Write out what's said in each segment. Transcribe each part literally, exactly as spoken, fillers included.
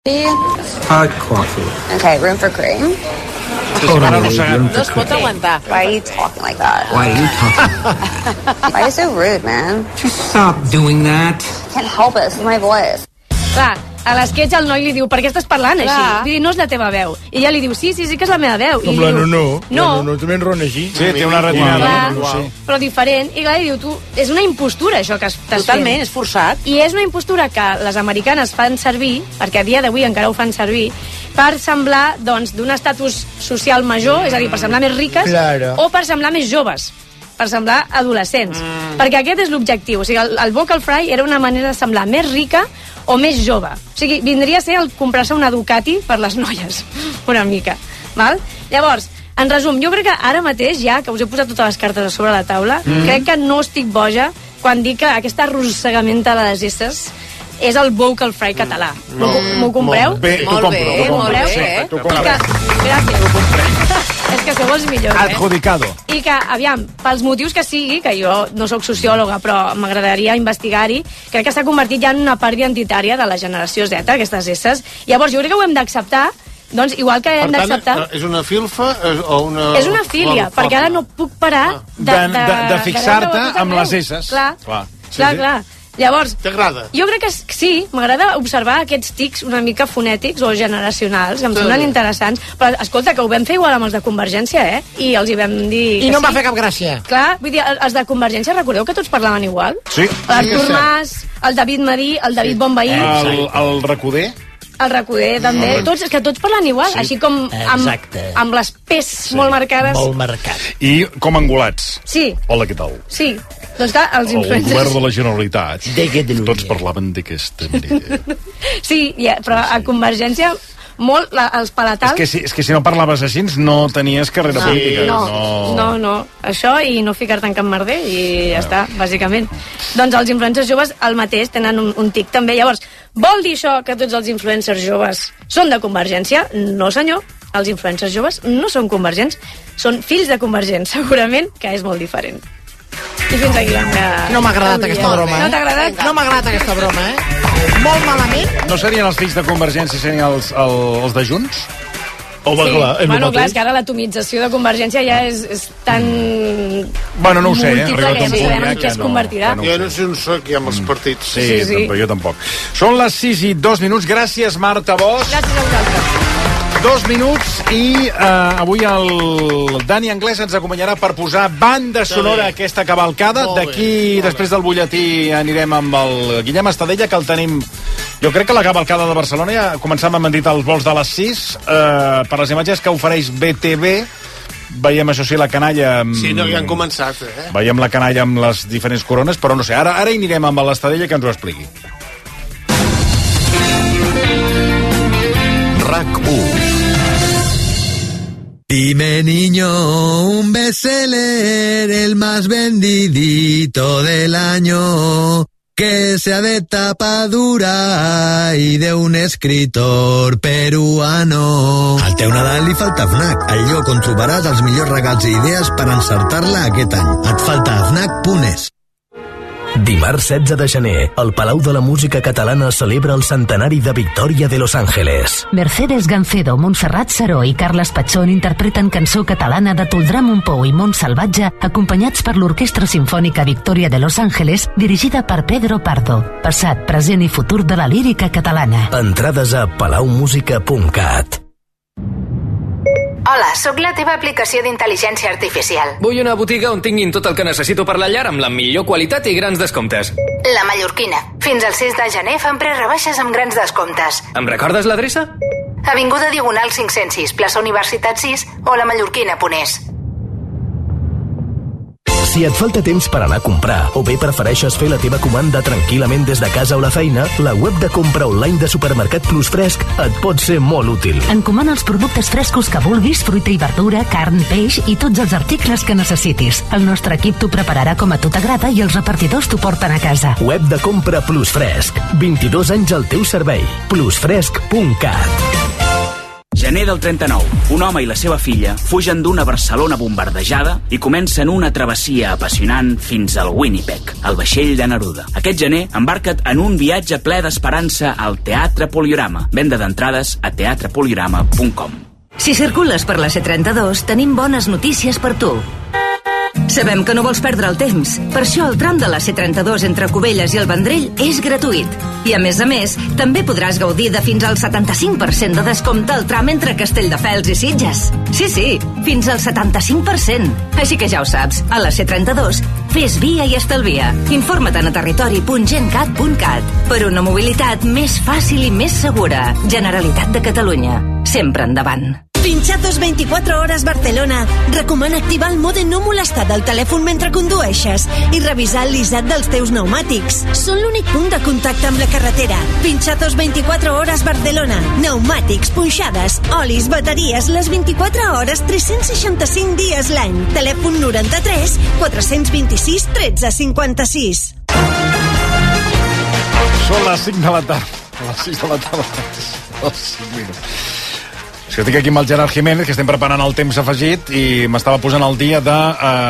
Hot coffee. Okay, room for cream. Totally. No es pot aguantar. Why are you talking like that? Why are you talking? Why are you so rude, man? Just stop doing that. I can't help it. This is my voice. Clar, a l'esquetx el noi li diu, per què estàs parlant així? Clar. Li diu, no és la teva veu. I ella li diu, sí, sí, sí que és la meva veu. I Com li la diu, no, no, no, no, també en ron així. Sí, té una retinada. Clar, No, sí. però diferent. I clar, li diu, tu, és una impostura això que estàs Totalment, fent. és forçat. I és una impostura que les americanes fan servir, perquè a dia d'avui encara ho fan servir, per semblar, doncs, d'un estatus social major, és a dir, per semblar més riques, Claro. o per semblar més joves, per semblar adolescents. Mm. Perquè aquest és l'objectiu. O sigui, el, el vocal fry era una manera de semblar més rica o més jove. O sigui, vindria a ser el comprar-se una Ducati per les noies, una mica. Val? Llavors, en resum, jo crec que ara mateix, ja que us he posat totes les cartes a sobre la taula, mm. crec que no estic boja quan dic que aquest arrossegament de les esses és el vocal fry català. M'ho m'ho compreu? Bé, t'ho Molt compro. bé, t'ho compro, molt bé, sí, eh? t'ho És compro. que, gràcies. És que sou els millors, eh? Adjudicado. I que, aviam, pels motius que sigui, que jo no sóc sociòloga, però m'agradaria investigar-hi, crec que s'ha convertit ja en una part identitària de la generació Z, aquestes esses. Llavors, jo crec que ho hem d'acceptar, doncs, igual que hem Per tant, d'acceptar... és una filfa és- o una... És una filia, Bueno, perquè ara no puc parar de, De- de- de fixar-te veure-ho a tot amb arreu. les esses. Clar, Clar. Sí, clar, sí. clar. Llavors, T'agrada? jo crec que sí, m'agrada observar aquests tics una mica fonètics o generacionals, que em semblen interessants, però escolta, que ho vam fer igual amb els de Convergència, eh? I els hi vam dir I que no em va sí. fer cap gràcia. Clar, vull dir, els de Convergència, recordeu que tots parlaven igual? Sí. L'Artur Mas, el David Madí, el David Bonveí, El, el Recoder. el Recoder també, tots, és que tots parlen igual, així com amb, Exacte. amb les P's molt marcades. Molt marcat. I com angolats. Sí, Hola, què tal? sí. Doncs clar, els El govern influencers... de la Generalitat. De Catalunya. Tots parlaven d'aquesta manera. Sí, ja, però a Convergència molt la, els És palatals... que, si, és que si no parlaves així no tenies carrera política. No, no, no, això i no ficar-te en cap merder i ja està, bàsicament. Doncs els influencers joves el mateix tenen un, un tic també. Llavors, vol dir això que tots els influencers joves són de Convergència? No, senyor. Els influencers joves no són convergents, són fills de convergents, segurament, que és molt diferent. I fins aquí la meva... No m'ha agradat teoria. aquesta broma, eh? No t'ha agradat? No m'ha agradat aquesta broma, eh? Molt malament. No serien els fills de Convergència, serien els, el, els de Junts? Home, Sí. clar, és el Bueno, clar, mateix. és que ara l'atomització de Convergència ja és, és tan... Bueno, no ho sé, eh? múltiple Arribat que un no punt sabem ja en què que es no- convertirà. que no- Jo no sé on soc, ja amb els partits. Sí, Sí, sí. tampoc, jo tampoc. Són les sis i dos minuts. Gràcies, Marta Bosch. Gràcies a vosaltres. Dos minuts i uh, avui el Dani Anglès ens acompanyarà per posar banda sonora a aquesta cavalcada. Molt bé, D'aquí, molt després del butlletí, anirem amb el Guillem Estadella, que el tenim... Jo crec que la cavalcada de Barcelona ja començàvem, m'han dit, els vols de les sis, uh, per les imatges que ofereix B T V. Veiem, això sí, la canalla... Amb... Sí, no, ja han començat, eh? Veiem la canalla amb les diferents corones, però no sé, ara, ara hi anirem amb l'Estadella que ens ho expliqui. RAC u. Dime niño, un bestseller, el más vendidito del año, que sea de tapa dura y de un escritor peruano. Al teu Nadal li falta FNAC, el lloc on trobaràs els millors regals i idees per encertar-la aquest any. Et falta fnac punt es. Dimarts setze de gener, el Palau de la Música Catalana celebra el centenari de Victòria de Los Ángeles. Mercedes Gancedo, Montserrat Saró i Carles Patxón interpreten cançó catalana de Toldrà Montpou i Mont Salvatge, acompanyats per l'Orquestra Simfònica Victòria de Los Ángeles, dirigida per Pedro Pardo. Passat, present i futur de la lírica catalana. Entrades a palau música punt cat. Hola, sóc la teva aplicació d'intel·ligència artificial. Vull una botiga on tinguin tot el que necessito per la llar amb la millor qualitat i grans descomptes. La Mallorquina. Fins al sis de gener fan prerebaixes amb grans descomptes. Em recordes l'adreça? Avinguda Diagonal cinc-cents sis, plaça Universitat sis o la mallorquina punt es. Si et falta temps per anar a comprar o bé prefereixes fer la teva comanda tranquil·lament des de casa o la feina, la web de compra online de Supermercat Plus Fresc et pot ser molt útil. Encomana els productes frescos que vulguis, fruita i verdura, carn, peix i tots els articles que necessitis. El nostre equip t'ho prepararà com a tu t'agrada i els repartidors t'ho porten a casa. Web de compra Plus Fresc. vint-i-dos anys al teu servei. plusfresc punt cat. Gener del trenta-nou. Un home i la seva filla fugen d'una Barcelona bombardejada i comencen una travessia apassionant fins al Winnipeg, el vaixell de Neruda. Aquest gener embarca't en un viatge ple d'esperança al Teatre Poliorama. Venda d'entrades a teatre poliorama punt com. Si circules per la C trenta-dos, tenim bones notícies per tu. Sabem que no vols perdre el temps. Per això el tram de la C trenta-dos entre Cubelles i el Vendrell és gratuït. I a més a més, també podràs gaudir de fins al setanta-cinc per cent de descompte al tram entre Castelldefels i Sitges. Sí, sí, fins al setanta-cinc per cent. Així que ja ho saps, a la C trenta-dos, fes via i estalvia. Informa't a territori punt gencat punt cat per una mobilitat més fàcil i més segura. Generalitat de Catalunya. Sempre endavant. Pinchados veinticuatro Horas Barcelona recomana activar el mode no molestar del telèfon mentre condueixes i revisar el llistat dels teus pneumàtics. Són l'únic punt de contacte amb la carretera. Pinchados veinticuatro Horas Barcelona. Pneumàtics, punxades, olis, bateries, les vint-i-quatre hores, tres-cents seixanta-cinc dies l'any. Telèfon noranta-tres quatre-cents vint-i-sis tretze cinquanta-sis. Són les cinc de la tarda. Les sis de la tarda. Els cinc minuts. És que estic aquí amb el Gerard Jiménez, que estem preparant el temps afegit, i m'estava posant al dia de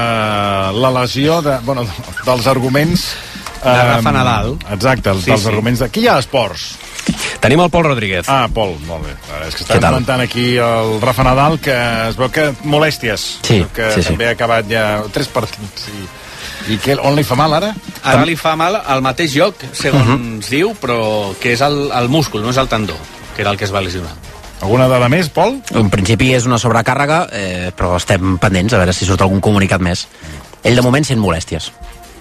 uh, la lesió de, bueno, dels arguments... Uh, de Rafa Nadal. Exacte, sí, dels sí. arguments de... Qui hi ha a Esports? Tenim el Pol Rodríguez. Ah, Pol, molt bé. És que està comentant aquí el Rafa Nadal, que es veu que molèsties. Sí, que sí, sí. també ha acabat ja tres partits. I, i que, on li fa mal, ara? Ara li fa mal al mateix lloc, segons uh -huh. diu, però que és el, el múscul, no és el tendó, que era el que es va lesionar. Alguna dada més, Pol? En principi és una sobrecàrrega, eh, però estem pendents a veure si surt algun comunicat més. Ell de moment sent molèsties.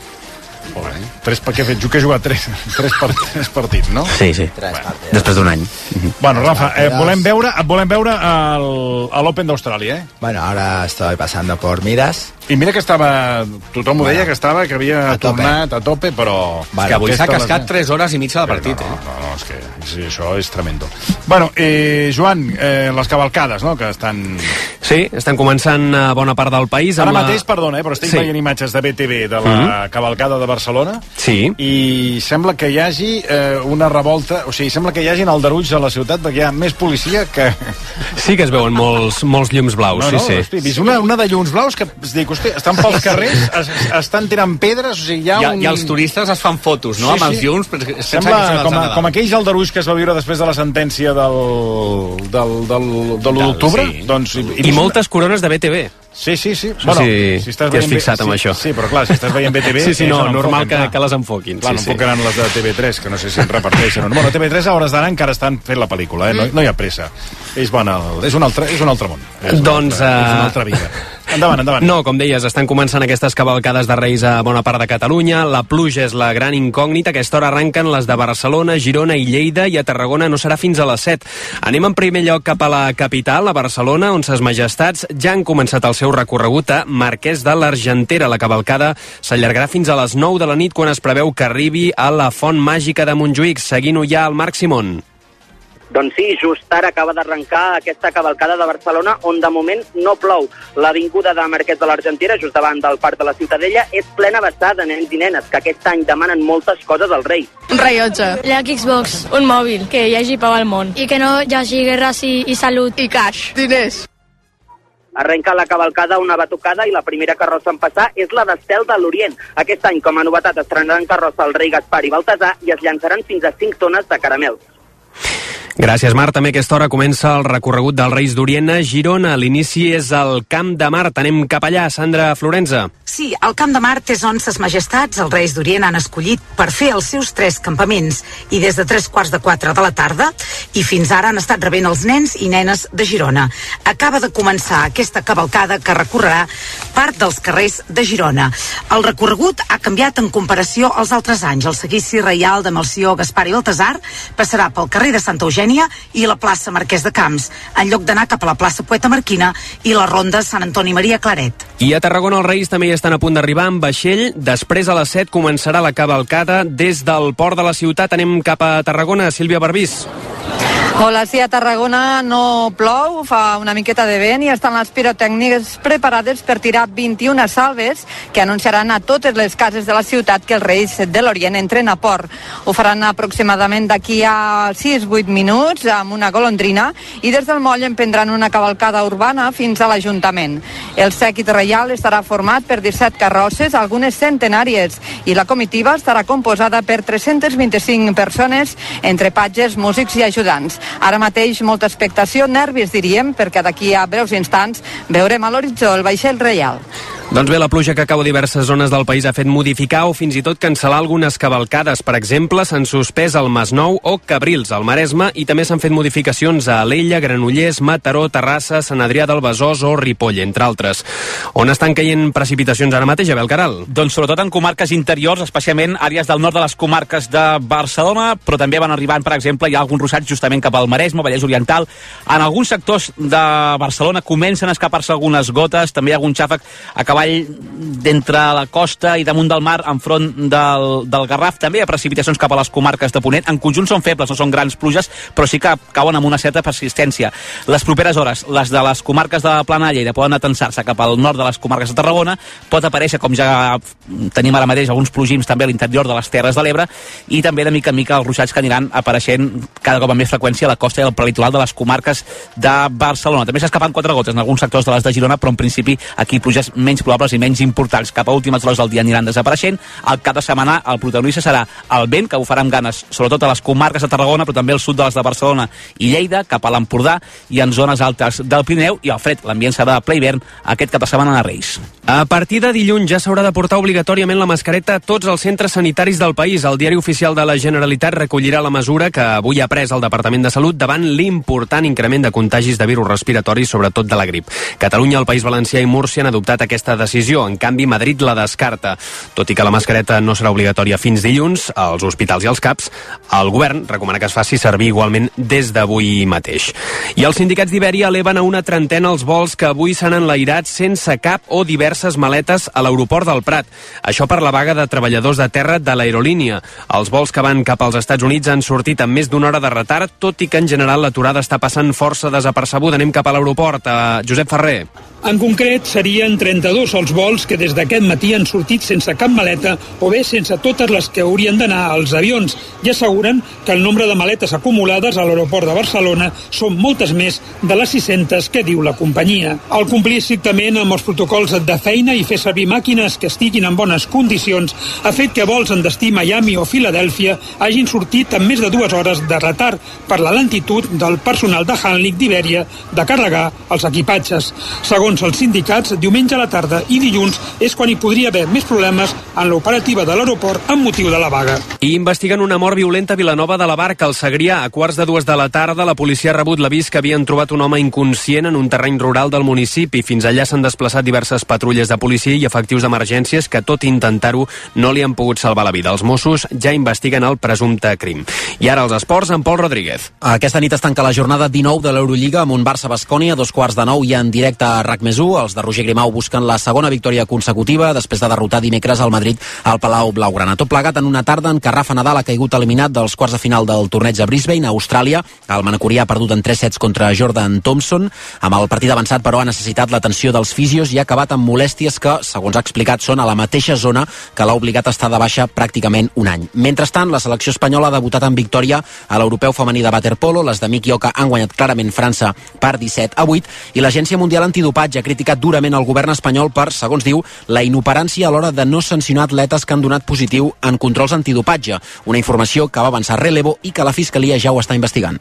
Molt bé. Tres, què ha fet? Jo que he jugat tres, tres, part, tres partits, no? Sí, sí. Bueno. Després d'un any. Bueno, Rafa, eh, volem veure, volem veure el, a l'Open d'Austràlia, eh? Bueno, ahora estoy pasando por Midas. I mira que estava... Tothom ho Bueno, deia, que estava, que havia a tope. tornat a tope, però... És que avui s'ha cascat les... tres hores i mitja de partit, no, no, eh? no, no, és que sí, això és tremendo. Bueno, eh, Joan, eh, les cavalcades, no?, que estan... Sí, estan començant a bona part del país. Ara amb mateix, la... perdona, eh, però estic sí. veient imatges de B T V de la Mm-hmm. cavalcada de Barcelona. Sí. I sembla que hi hagi eh, una revolta, o sigui, sembla que hi hagin aldarulls a la ciutat, perquè hi ha més policia que... Sí que es veuen molts, molts llums blaus, No, sí, no, sí. hosti, he vist una, una de llums blaus que es dic, hosti, estan pels carrers, es, estan tirant pedres, o sigui, hi ha I, un... I els turistes es fan fotos, no?, Sí, amb els sí. llums. Però es pensa Sembla que són els com, de a, Nadal. com aquells aldarulls que es va viure després de la sentència del, del, del, de l'u d'octubre. sí. Doncs, i, I moltes corones de B T V. Sí, sí, sí. Això sí, si estàs t'hi has veient fixat bé- amb sí, això. Sí, però clar, si estàs veient B T V... Sí, sí, eh, no, se n'enfoquen, normal que, clar. que les enfoquin. Clar, sí, no sí. enfocaran les de T V tres, que no sé si en reparteixen o no. Bueno, T V tres a hores d'ara encara estan fent la pel·lícula, eh? No, no hi ha pressa. És, bona, és, un altre, és un altre món. És una Doncs, altra, és una eh, altra vida. Endavant, endavant. No, com deies, estan començant aquestes cavalcades de Reis a bona part de Catalunya. La pluja és la gran incògnita. A aquesta hora arrenquen les de Barcelona, Girona i Lleida, i a Tarragona no serà fins a les set. Anem en primer lloc cap a la capital, a Barcelona, on ses majestats ja han començat el seu recorregut a Marquès de l'Argentera. La cavalcada s'allargarà fins a les nou de la nit, quan es preveu que arribi a la Font Màgica de Montjuïc. Seguint-ho ja al Marc Simón. Doncs sí, just ara acaba d'arrencar aquesta cavalcada de Barcelona, on de moment no plou. L'avinguda de Marquès de l'Argentera, just davant del Parc de la Ciutadella, és plena vessada de nens i nenes, que aquest any demanen moltes coses al rei. Un rellotge. La Xbox. Un mòbil. Que hi hagi pau al món. I que no hi hagi guerres i, i salut. I cash. Diners. Arrenca la cavalcada una batucada i la primera carrossa en passar és la d'Estel de l'Orient. Aquest any, com a novetat, estrenaran carrossa el rei Gaspar i Baltasar i es llançaran fins a cinc tones de caramels. Gràcies, Marc. També a aquesta hora comença el recorregut dels Reis d'Orient a Girona. L'inici és al Camp de Mart. Anem cap allà, Sandra Florenza. Sí, el Camp de Mart és on ses majestats, els Reis d'Orient, han escollit per fer els seus tres campaments. I des de tres quarts de quatre de la tarda i fins ara han estat rebent els nens i nenes de Girona. Acaba de començar aquesta cavalcada que recorrerà part dels carrers de Girona. El recorregut ha canviat en comparació als altres anys. El seguici reial de Melcior, Gaspar i Baltasar passarà pel carrer de Santa Eugènia i la plaça Marquès de Camps, en lloc d'anar cap a la plaça Poeta Marquina i la ronda Sant Antoni Maria Claret. I a Tarragona els Reis també hi estan a punt d'arribar amb vaixell. Després a les set començarà la cavalcada des del port de la ciutat. Anem cap a Tarragona, Sílvia Barbís. Hola, sí, a Tarragona no plou, fa una miqueta de vent i estan les pirotècniques preparades per tirar vint-i-una salves que anunciaran a totes les cases de la ciutat que els Reis de l'Orient entren a port. Ho faran aproximadament d'aquí a sis a vuit minuts amb una golondrina i des del moll emprendran una cavalcada urbana fins a l'Ajuntament. El sèquit reial estarà format per disset carrosses, algunes centenàries, i la comitiva estarà composada per tres-centes vint-i-cinc persones entre patges, músics i ajudants. Ara mateix molta expectació, nervis diríem, perquè d'aquí a breus instants veurem a l'horitzó el vaixell reial. Doncs bé, la pluja que cau a diverses zones del país ha fet modificar o fins i tot cancel·lar algunes cavalcades. Per exemple, s'han suspès al Masnou o Cabrils, al Maresme, i també s'han fet modificacions a Alella, Granollers, Mataró, Terrassa, Sant Adrià del Besòs o Ripoll, entre altres. On estan caient precipitacions ara mateix, Abel Caral? Doncs sobretot en comarques interiors, especialment àrees del nord de les comarques de Barcelona, però també van arribant, per exemple, hi ha alguns ruixats justament cap al Maresme, Vallès Oriental. En alguns sectors de Barcelona comencen a escapar-se algunes gotes, també hi ha algun xàfec a cavall d'entre la costa i damunt del mar enfront del, del Garraf. També hi ha precipitacions cap a les comarques de Ponent. En conjunt són febles, no són grans pluges, però sí que cauen amb una certa persistència. Les properes hores, les de les comarques de la Plana de Lleida, poden atensar-se cap al nord de les comarques de Tarragona. Pot aparèixer, com ja tenim ara mateix, alguns plogims també a l'interior de les Terres de l'Ebre, i també de mica en mica els ruixats que aniran apareixent cada cop amb més freqüència a la costa i al prelitoral de les comarques de Barcelona. També s'escapen quatre gotes en alguns sectors de les de Girona, però en principi aquí pluges menys probables i menys importants. Cap a últimes hores del dia aniran desapareixent. Al cap de setmana el protagonista serà el vent, que ho farà amb ganes, sobretot a les comarques de Tarragona, però també al sud de les de Barcelona i Lleida, cap a l'Empordà i en zones altes del Pirineu, i el fred, l'ambient serà de ple hivern aquest cap de setmana de Reis. A partir de dilluns ja s'haurà de portar obligatòriament la mascareta a tots els centres sanitaris del país. El Diari Oficial de la Generalitat recollirà la mesura que avui ha pres el Departament de Salut davant l'important increment de contagis de virus respiratoris, sobretot de la grip. Catalunya, el País Valencià i Múrcia han adoptat aquesta decisió. En canvi, Madrid la descarta. Tot i que la mascareta no serà obligatòria fins dilluns, als hospitals i als CAPs, el govern recomana que es faci servir igualment des d'avui mateix. I els sindicats d'Ibèria eleven a una trentena els vols que avui s'han enlairat sense cap o diverses maletes a l'aeroport del Prat. Això per la vaga de treballadors de terra de l'aerolínia. Els vols que van cap als Estats Units han sortit amb més d'una hora de retard, tot i que en general l'aturada està passant força desapercebuda. Anem cap a l'aeroport. A Josep Ferrer. En concret, serien trenta-dos els vols que des d'aquest matí han sortit sense cap maleta o bé sense totes les que haurien d'anar als avions, i asseguren que el nombre de maletes acumulades a l'aeroport de Barcelona són moltes més de les sis-centes que diu la companyia. Al complir estrictament amb els protocols de feina i fer servir màquines que estiguin en bones condicions ha fet que vols en destí Miami o Filadèlfia hagin sortit amb més de dues hores de retard per la lentitud del personal de handling d'Ibèria de carregar els equipatges. Segons els sindicats, diumenge a la tarda i dilluns és quan hi podria haver més problemes en l'operativa de l'aeroport amb motiu de la vaga. I investiguen una mort violenta a Vilanova de la Barca, al Segrià. A quarts de dues de la tarda, la policia ha rebut l'avís que havien trobat un home inconscient en un terreny rural del municipi. Fins allà s'han desplaçat diverses patrulles de policia i efectius d'emergències que, tot i intentar-ho, no li han pogut salvar la vida. Els Mossos ja investiguen el presumpte crim. I ara els esports, amb Pol Rodríguez. Aquesta nit es tanca la jornada dinou de l'Eurolliga amb un Barça-Bascònia, a dos quarts de nou i en directe a RAC més u. Els de Roger Grimau busquen la segona victòria consecutiva després de derrotar dimecres al Madrid al Palau Blaugrana. Tot plegat en una tarda en què Rafa Nadal ha caigut eliminat dels quarts de final del torneig a Brisbane, a Austràlia. El manacorià ha perdut en tres sets contra Jordan Thompson. Amb el partit avançat, però, ha necessitat l'atenció dels fisios i ha acabat amb molèsties que, segons ha explicat, són a la mateixa zona que l'ha obligat a estar de baixa pràcticament un any. Mentrestant, la selecció espanyola ha debutat en victòria a l'Europeu femení de waterpolo. Les de Miki Oka han guanyat clarament França per disset a vuit i l'Agència Mundial Antidopatge ha criticat durament el govern espanyol per, segons diu, la inoperància a l'hora de no sancionar atletes que han donat positiu en controls antidopatge. Una informació que va avançar Relevo i que la Fiscalia ja ho està investigant.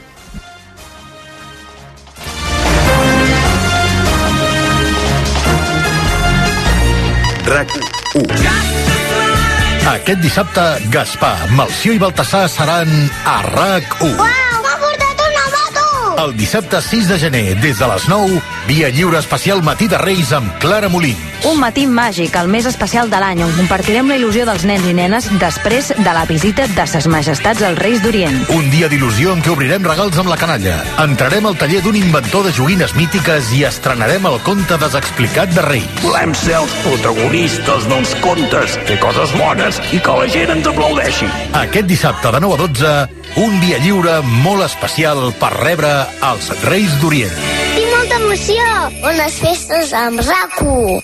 RAC u. Aquest dissabte, Gaspar, Melcior i Baltasar seran a RAC u. Uau, m'ha portat una moto! El dissabte sis de gener, des de les nou, via lliure especial Matí de Reis amb Clara Molins. Un matí màgic, el més especial de l'any, on compartirem la il·lusió dels nens i nenes després de la visita de ses majestats als Reis d'Orient. Un dia d'il·lusió en què obrirem regals amb la canalla. Entrarem al taller d'un inventor de joguines mítiques i estrenarem el conte desexplicat de Reis. Volem ser els protagonistes dels contes, fer coses bones i que la gent ens aplaudeixi. Aquest dissabte de nou a dotze, un dia lliure molt especial per rebre els Reis d'Orient. Tinc molta emoció! Bones festes amb RAC u!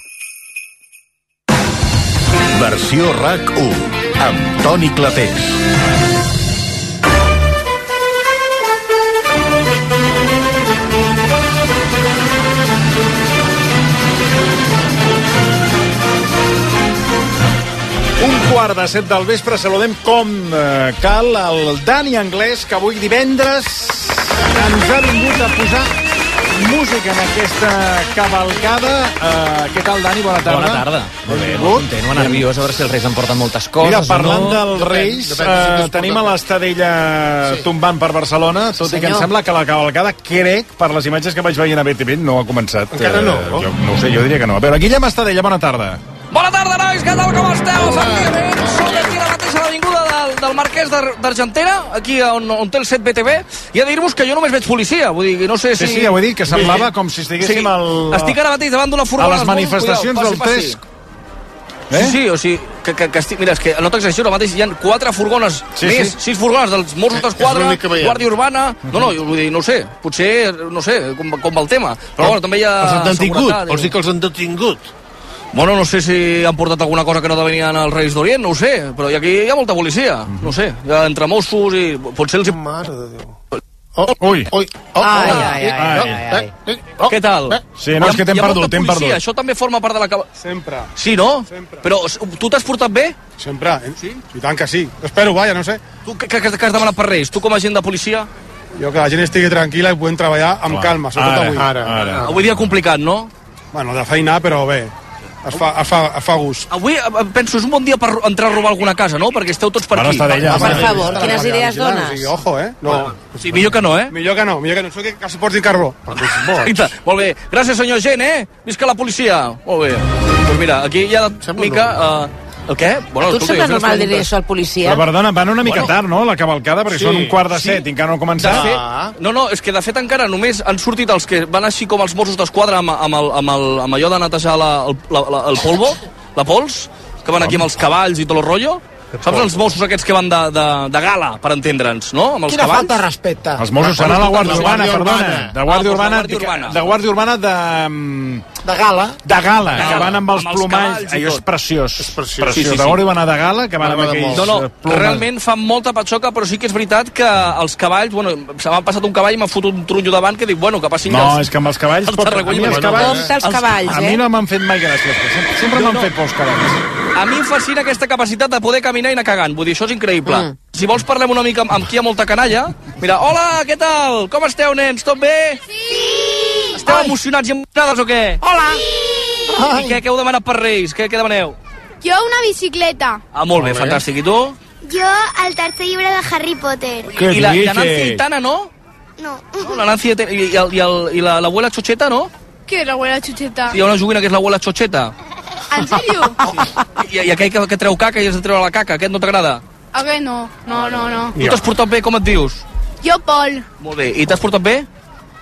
Versió RAC u, amb Toni Clapés. Un quart de set del vespre, saludem com eh, cal el Dani Anglès, que avui divendres ens ha vingut a posar música en aquesta cavalcada. Uh, què tal, Dani? Bona tarda. Bona tarda. Molt bé, molt content, molt nerviós, a veure si els Reis em porten moltes coses. Mira, parlant o no. dels Reis, Depèn, depèn, uh, tenim a l'Estadella sí. tombant per Barcelona, tot Sí, i que em senyor. sembla que la cavalcada, crec, per les imatges que vaig veient a B T V, no ha començat. Encara no, Uh, no? jo, no ho sé, jo diria que no. A veure, Guillem Estadella, bona tarda. Bona tarda, nois, què tal, com esteu? Efectivament, som aquí a la mateixa avinguda del, del Marquès d'Ar- d'Argentera, aquí on, on té el set B T V, i a dir-vos que jo només veig policia, vull dir, no sé si... Sí, sí, ja ho he dit, que semblava com si estiguéssim Sí, al... estic ara mateix davant d'una a furgoneta. les manifestacions del T E S. Eh? Sí, sí, o sigui, que, que, que estic, mira, és que no t'exagero, mateix hi ha quatre furgones Sí, més, sí. sis furgones dels Mossos d'Esquadra, l'únic que veiem. Guàrdia Urbana... No, no, vull dir, no ho sé, potser, no sé, com, com va el tema. Però bueno, també hi ha... Els han detingut, seguretat, vols dir que els han detingut? Bueno, no sé si han portat alguna cosa que no venien als Reis d'Orient, no ho sé, però aquí hi ha molta policia, no sé, hi ha entre Mossos i... Potser els... Mare de Déu. Oh, ui. Ui. Oh, Ai, oh, ai, ai, oh, ai, ai. eh, eh, oh, Què tal? eh. Sí, no, és que t'hem Hi ha perdut, molta t'hem policia, perdut. Això també forma part de la... cava- Sempre. Sí, no? Sempre. Però s- tu t'has portat bé? Sempre, eh? Sí? I tant que sí. Espero, vaja, no sé. Tu què, què, què has demanat per Reis? Tu com a agent de policia? Jo que la gent estigui tranquil·la i puguem treballar amb Clar. calma, sobretot Ara, avui. ara, ara. Avui dia complicat, no? Bueno, de feina, però bé. Es fa, es fa, es fa gust. Avui eh, penso, és un bon dia per ro- entrar a robar alguna casa, no? Perquè esteu tots per Ara aquí. està d'ella. Va, va, Per favor, Està quines la idees vigilant, dones? O sigui, ojo, eh? No. Sí, millor que no, eh? Millor que no, millor que no. Això que, que s'hi portin carbó. Perquè és bo. Exacte. Molt bé. Gràcies, senyor gent, eh? Visca la policia. Molt bé. Doncs mira, aquí hi ha una mica... Uh, el què? Bueno, A tu et escolta, sembla jo normal les dir preguntes- això al policia? Però, perdona, van una mica Bueno. tard, no?, la cavalcada, perquè Sí, són un quart de sí. set i encara no ha De començat. fet, no, no, és que de fet encara només han sortit els que van així com els Mossos d'Esquadra amb, amb, el, amb, el, amb allò de netejar la, el, la, la, el polvo, la pols, que van aquí amb els cavalls i tot el rotllo. Saps els Mossos aquests que van de, de, de gala, per entendre'ns, no? Amb els Quina cavalls. falta de respecte. Els Mossos seran la Guàrdia La Urbana, Guàrdia perdona. Urbana. De Guàrdia Ah, Urbana, doncs la Guàrdia Urbana. de Guàrdia Urbana de... mm, De gala. De gala, De que gala, van amb els amb els plomalls. cavalls i Allò és tot. preciós. És preciós. preciós. Sí, sí, sí. De Guàrdia Urbana de gala, que van amb M'agrada aquells No, no, eh, plomes. realment fan molta patxoca, però sí que és veritat que els cavalls, bueno, se m'ha passat un cavall i m'ha fotut un trunyo davant que dic, bueno, que passin No, els... és que amb els cavalls... els pot- a Tarragonya, mi els bueno, cavalls... Compte els cavalls, A mi eh? no m'han fet mai gràcia. Sempre, sempre No, m'han no. fet por els cavalls. A mi em fascina aquesta capacitat de poder caminar i anar cagant. Vull dir, això és increïble. Mm. Si vols parlem una mica amb, amb qui hi ha molta canalla. Mira, hola, què tal? Com esteu, nens? Tot bé? Sí! Esteu Ai. emocionats i emocionades o què? Hola! I què, què heu demanat per Reis? Què, què demaneu? Jo una bicicleta. Ah, molt bé, fantàstic. I tu? Jo el tercer llibre de Harry Potter. Què I la, i la dices? Nancy Aitana, no? No. no la Nancy Aitana, i, i, el, i, el, i la- l'abuela Chocheta, no? ¿Qué es la abuela chucheta? Hi ha una joguina que és l'abuela Chocheta. ¿En serio? I, i aquell que, que treu caca i has de treure la caca. Aquest no t'agrada? ¿A qué no? No, no, no. Tu t'has portat bé, com et dius? Jo, Pol. Molt bé. I t'has portat bé?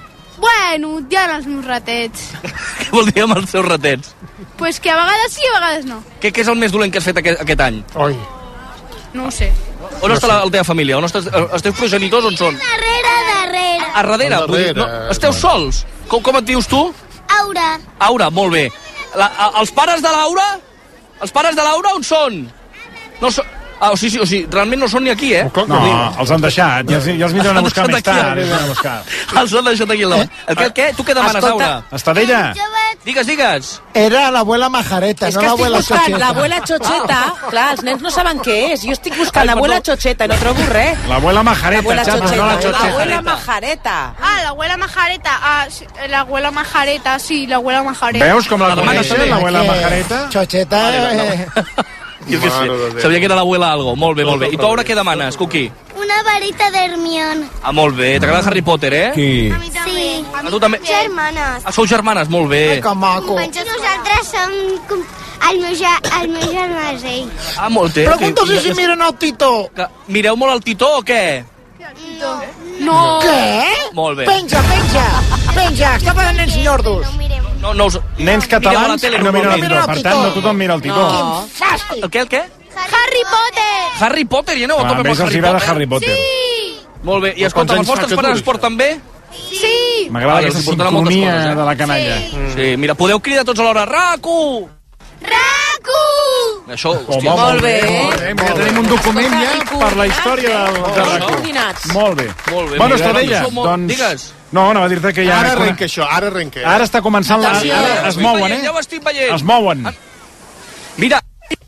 Bueno, hi ha els meus ratets. Què vol dir amb els seus ratets? Pues que a vegades sí, a vegades no. Què, què és el més dolent que has fet aquest, aquest any? Oi. No ho sé. On està la, la teva família? On estàs, els teus progenitors on són? Darrere, darrere. A darrere? Al Vull dir, darrere. no, esteu sols? Com, com et dius tu? Aura. Aura, molt bé. La, a, els pares de Laura? Els pares de Laura on són? No són... Ah, o sigui, sí, o sigui, realment no són ni aquí, eh? No, els han deixat. Ja, els- ja els vindran a buscar Els han més deixat tard. aquí, els vindran a buscar. Els han deixat aquí al davant. El què, què? Tu què demanes, Escolta, Aura? Estadella. Digues, digues. Era l'abuela Majareta, És no que estic l'abuela buscant Xocheta. l'abuela Chocheta. Clar, els nens no saben què és. Jo estic buscant Ai, l'abuela perdó. Chocheta i no trobo res. L'abuela Majareta, L'abuela xato, no la Chocheta. Chocheta. L'abuela Majareta. Ah, la abuela Majareta. Ah, sí, la abuela Majareta, sí, la abuela Majareta. Veus com la La demana coneixen, també. l'abuela Que Majareta? Xocheta... eh, Jo què sé, Mare de Déu. sabia que era l'abuela algo. Molt bé, molt bé. I tu, Aura, què demanes, Cuqui? Una varita d'Hermione. Ah, molt bé. T'agrada Harry Potter, eh? Qui? A mi també. A tu també? Germanes. Ah, sou germanes, molt bé. Ai, que maco. I nosaltres som com el meu, ja, el meu germà és ell. Ah, molt bé. Pregunta-li si miren el Tito. Mireu molt el Titó o què? No. No. Què? Molt bé. Penja, penja. Penja, està parlant nens ñordos. No, no us... Nens catalans no miren el Titó. Per tant, no tothom mira el Titó. No. El què, el què? Harry Potter. Harry Potter, i aneu a Ah, tope amb més el els Harry agrada Potter. Harry Potter. Sí. Molt bé. I Però escolta, quants els anys fa vostres que pares dura, es porten bé? Sí. M'agrada aquesta els portaran moltes sincronia coses, eh? de la canalla. Sí, mira, podeu cridar tots alhora, Racu! Racu! Això, Home, hòstia. molt bé. Eh? Mira, tenim un document ja per la història del, del RAC1. Molt bé. Molt bé. Bueno, mira, Estadella, això molt- doncs... Digues. No, anava a dir-te que ja... Ara arrenca això, ara arrenca. Ara està començant la... Atenció. Ara Ja ho es estic mouen, veient, eh? ja ho estic veient. Es mouen. Mira,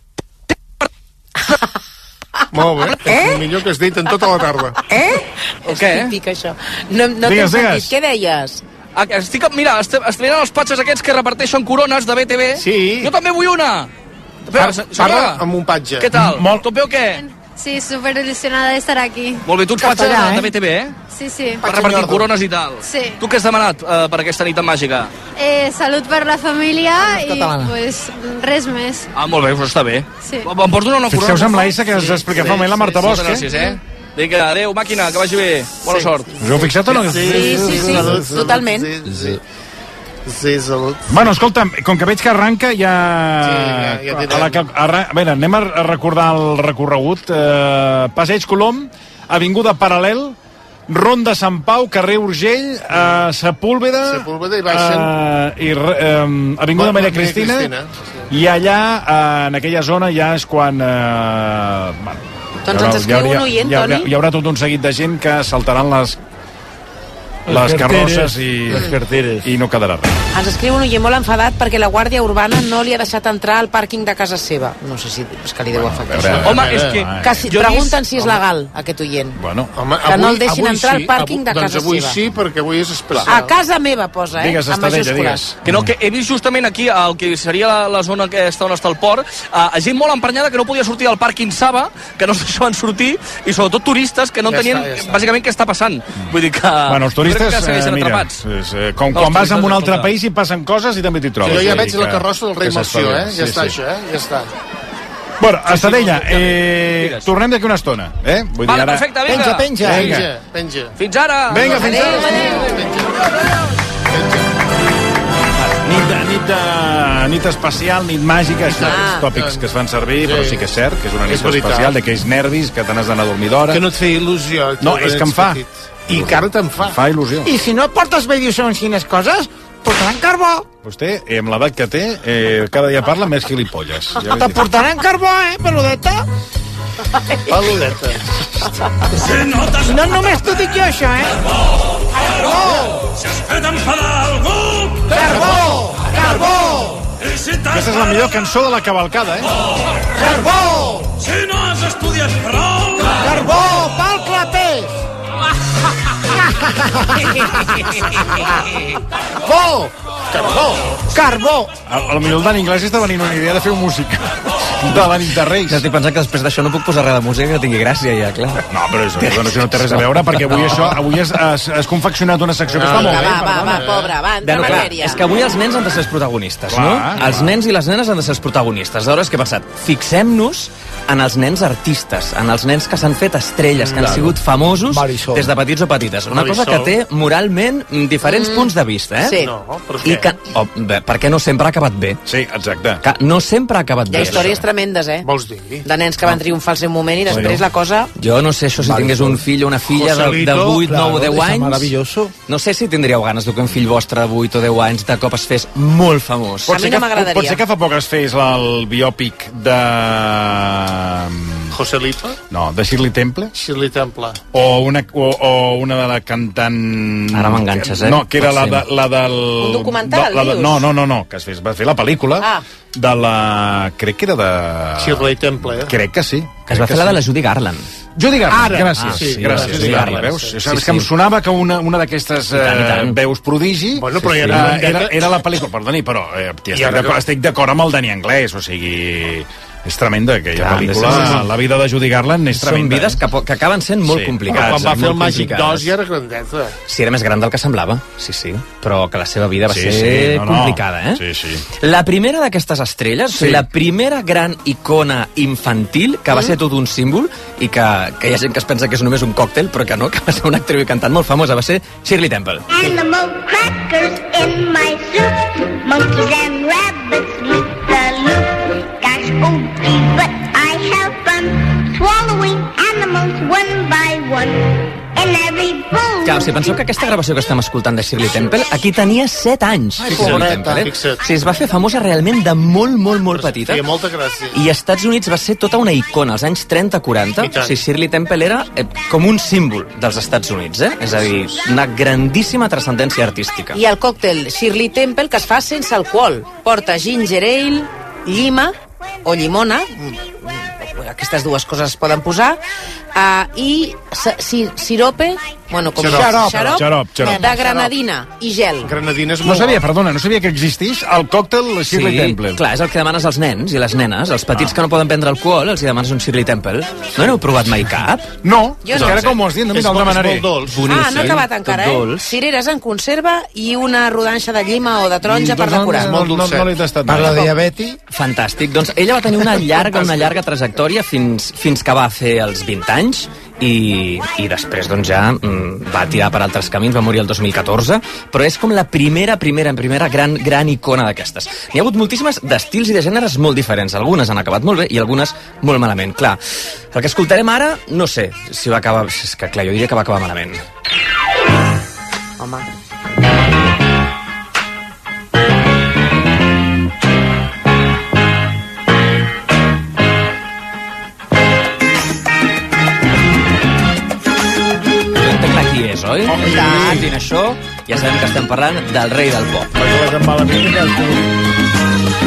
Molt bé, és el millor que has dit en tota la tarda. Eh? El què? Típic, això. No, no Digues, t'he sentit. digues. Què deies? Ah, estic, mira, estic, estic mirant els patxes aquests que reparteixen corones de B T V. Sí. Jo també vull una. Par Espera, parla senyora. amb un patge. Què tal? Molt. Tot bé o què? Sí, súper ilusionada de estar aquí. Molt bé, tu ets patxa de, de B T V, eh? Sí, sí. Per repartir corones i tal. Sí. Tu què has demanat eh, per aquesta nit tan màgica? Eh, salut per la família i catalana. pues, res més. Ah, molt bé, però està bé. Sí. Em pots donar una corona? Fixeu-vos amb per l'Aissa que ens explica fa un moment la Marta Bosch, Moltes gràcies, eh? Vinga, adéu, màquina, que vagi bé. Bona Sí. sort. Us heu fixat o no? Sí, sí, sí, Salut, salut, totalment. Sí, sí. Sí, salut. Bueno, escolta'm, com que veig que arranca, ja... Sí, ja- ja direm. a la que, arran... A veure, anem a a recordar el recorregut. Eh, Passeig Colom, Avinguda Paral·lel, Ronda Sant Pau, carrer Urgell, eh, Sepúlveda... Sepúlveda i baixen. Eh, i, eh, Avinguda Maria Maria Cristina, Cristina, i allà, eh, en aquella zona, ja és quan... Eh, bueno, Doncs ens escriu un oient, hi haurà, Toni. hi haurà tot un seguit de gent que saltaran les les carteres, carrosses i, les carteres. i no quedarà res. Ens escriu un oient molt enfadat perquè la Guàrdia Urbana no li ha deixat entrar al pàrquing de casa seva. No sé si és que li deu afectar veure, això. Home, és que... Que si, jo he pregunten vist- si és legal, aquest oient. Bueno, Home, Que no el deixin entrar al pàrquing de casa doncs avui seva. sí, perquè avui és especial. A casa meva posa, eh? Digues, Amb Estadella, majúscules. digues. Que no, que he vist justament aquí, el que seria la, la zona aquesta on està el port, eh, gent molt emprenyada que no podia sortir del pàrquing Saba, que no es deixaven sortir, i sobretot turistes que no Ja entenien està, ja està. bàsicament què està passant. Vull dir que... Bueno, els jo crec turistes, que segueixen eh, mira, atrapats. és, eh, com No, quan els vas a un turistes, altre escolta. país i passen coses i també t'hi trobes. Jo ja Vull veig dir la que- carrossa del rei que Melcior, eh? s'espavila. Ja Sí, està, sí. això, eh? Ja està. Bueno, Estadella, eh, tornem d'aquí una estona, eh? Vull Vale, ara... perfecte, vinga. Penja, penja. Vinga. Penja, penja. Fins ara. Vinga, fins Adéu, ara. adéu. Nit, de, nit, de, nit especial, nit màgica, això, Ah. aquests tòpics que es fan servir, Sí. però sí que és cert que és una nit És veritat. especial, d'aquells nervis que te n'has d'anar a dormir d'hora. Que no et feia il·lusió. tu, No, és que em ets fa. petit. I que ara te'n fa. Em fa il·lusió. I si no et portes bé i dius segons quines coses, portaran carbó. Vostè, eh, amb l'edat que té, eh, cada dia parla més gilipolles. Ja Te portaran carbó, eh, peludeta? Peludeta. No només t'ho dic jo, això, eh? Carbó! Si has fet enfadar algú, Carbó! Carbó! i si t'has... Aquesta és la millor cançó de la cavalcada, eh? Carbó! Si no has estudiat prou, Carbó! Pal clapés! Carbó! Carbó! Carbó! A, a lo millor el Dani Iglesias està venint una idea de fer música de la nit de Reis. Ja estic pensant que després d'això no puc posar res de música que tingui gràcia, ja, clar. No, però això, això no té res a veure, perquè avui això avui has, has, has confeccionat una secció que està molt Va, bé. va, va, perdona. va, pobre, va, entra Bueno, en clar, matèria. és que avui els nens han de ser els protagonistes, Clar, no? clar. Els nens i les nenes han de ser els protagonistes. Aleshores, què ha passat? Fixem-nos en els nens artistes, en els nens que s'han fet estrelles, que han Claro. sigut famosos Marisol. des de petits o petites. Una Marisol. cosa que té moralment mm, diferents punts de vista, eh? Sí. No, però I què? que, oh, bé, perquè no sempre ha acabat bé. Sí, exacte. Que no sempre ha acabat Hi ha bé. històries tremendes, eh? Vols dir? De nens que van triomfar al seu moment i després Bueno. la cosa... Jo no sé això si tingués un fill o una filla de, de Joselito, vuit, nou o deu és anys. maravilloso. No sé si tindríeu ganes de que un fill vostre de vuit o deu anys de cop es fes molt famós. A mi no que, m'agradaria. pot ser que fa poc es fes el biòpic de... Joselito? No, de Shirley Temple. Shirley Temple. O una, o, o una de la cantant... Ara m'enganxes, eh? No, que era la, Pot de, ser. la del... Un documental, la de, dius? No, no, no, no, que es fes, va fer la pel·lícula Ah. de la... Crec que era de... Shirley Temple, eh? Crec que sí. Que es va fer la de la Judy Garland. Judy Garland, Ara. gràcies. Ah, sí, sí, gràcies, Judy Judy Garland, Garland, veus? sí. Sí, Sí, és que em sí. sonava que una, una d'aquestes I tant, i tant. eh, veus prodigi Bueno, però ja era, era- era, era la pel·lícula, perdoni, però eh, I estic ara- d'acord estic d'acord amb el Dani Anglès, o sigui... És tremenda, aquella Clar, pel·lícula. sí, sí, sí. La vida de Judy Garland és Són tremenda. vides que, po- que acaben sent molt Sí. complicades. Quan va fer el molt Màgic complicades. dos ja era grandeta. Sí, era més gran del que semblava, sí, sí. Però que la seva vida va Sí, ser sí, no, no. complicada, eh? Sí, sí. La primera d'aquestes estrelles, Sí. la primera gran icona infantil, que va ser tot un símbol, i que, que hi ha gent que es pensa que és només un còctel, però que no, que va ser una actriu i cantant molt famosa, va ser Shirley Temple. Animal crackers in my soup. Monkeys and rabbits loop the loop. Gosh, oh gee, but I have fun swallowing animals one by one. In every bowl. Clar, si penseu que aquesta gravació que estem escoltant de Shirley Temple, aquí tenia set anys. Ai, Shirley pobreta. Temple, eh? Fixa't. O sigui, es va fer famosa realment de molt, molt, molt petita. Feia molta gràcia. I als Estats Units va ser tota una icona, als anys trenta quaranta. I tant. O sigui, Shirley Temple era eh, com un símbol dels Estats Units, eh? És a dir, una grandíssima transcendència artística. I el còctel Shirley Temple, que es fa sense alcohol. Porta ginger ale, llima o llimona, aquestes dues coses es poden posar, uh, i si, si, sirope, bueno, com Xarop. xarop, Xarop, xarop. de granadina i gel. Granadina és No molt... sabia, perdona, no sabia que existís el còctel Shirley Temple. clar, és el que demanes als nens i les nenes, els petits que no poden prendre alcohol, els hi demanes un Shirley Temple. No n'heu provat mai cap? No, Jo és no. que ara com ho has dit, no, És mira, el molt- és demanaré. molt dolç. Boníssim. Ah, no ha acabat encara, tot eh? dolç. Cireres en conserva i una rodanxa de llima o de taronja per Doncs decorar. No, no, no, no l'he tastat mai. Per la diabetis, Fantàstic. Doncs ella va tenir una llarga, una llarga trajectòria fins, fins que va fer els vint anys i, i després doncs ja mm, va tirar per altres camins, va morir el dos mil catorze, però és com la primera, primera, primera gran, gran icona d'aquestes. N'hi ha hagut moltíssimes d'estils i de gèneres molt diferents. Algunes han acabat molt bé i algunes molt malament. Clar, el que escoltarem ara, no sé si va acabar... És que clar, jo diria que va acabar malament. Home. Qui és, oi? Oh, ja. Dient això, ja sabem que estem parlant del rei del pop. Perquè les embalament que has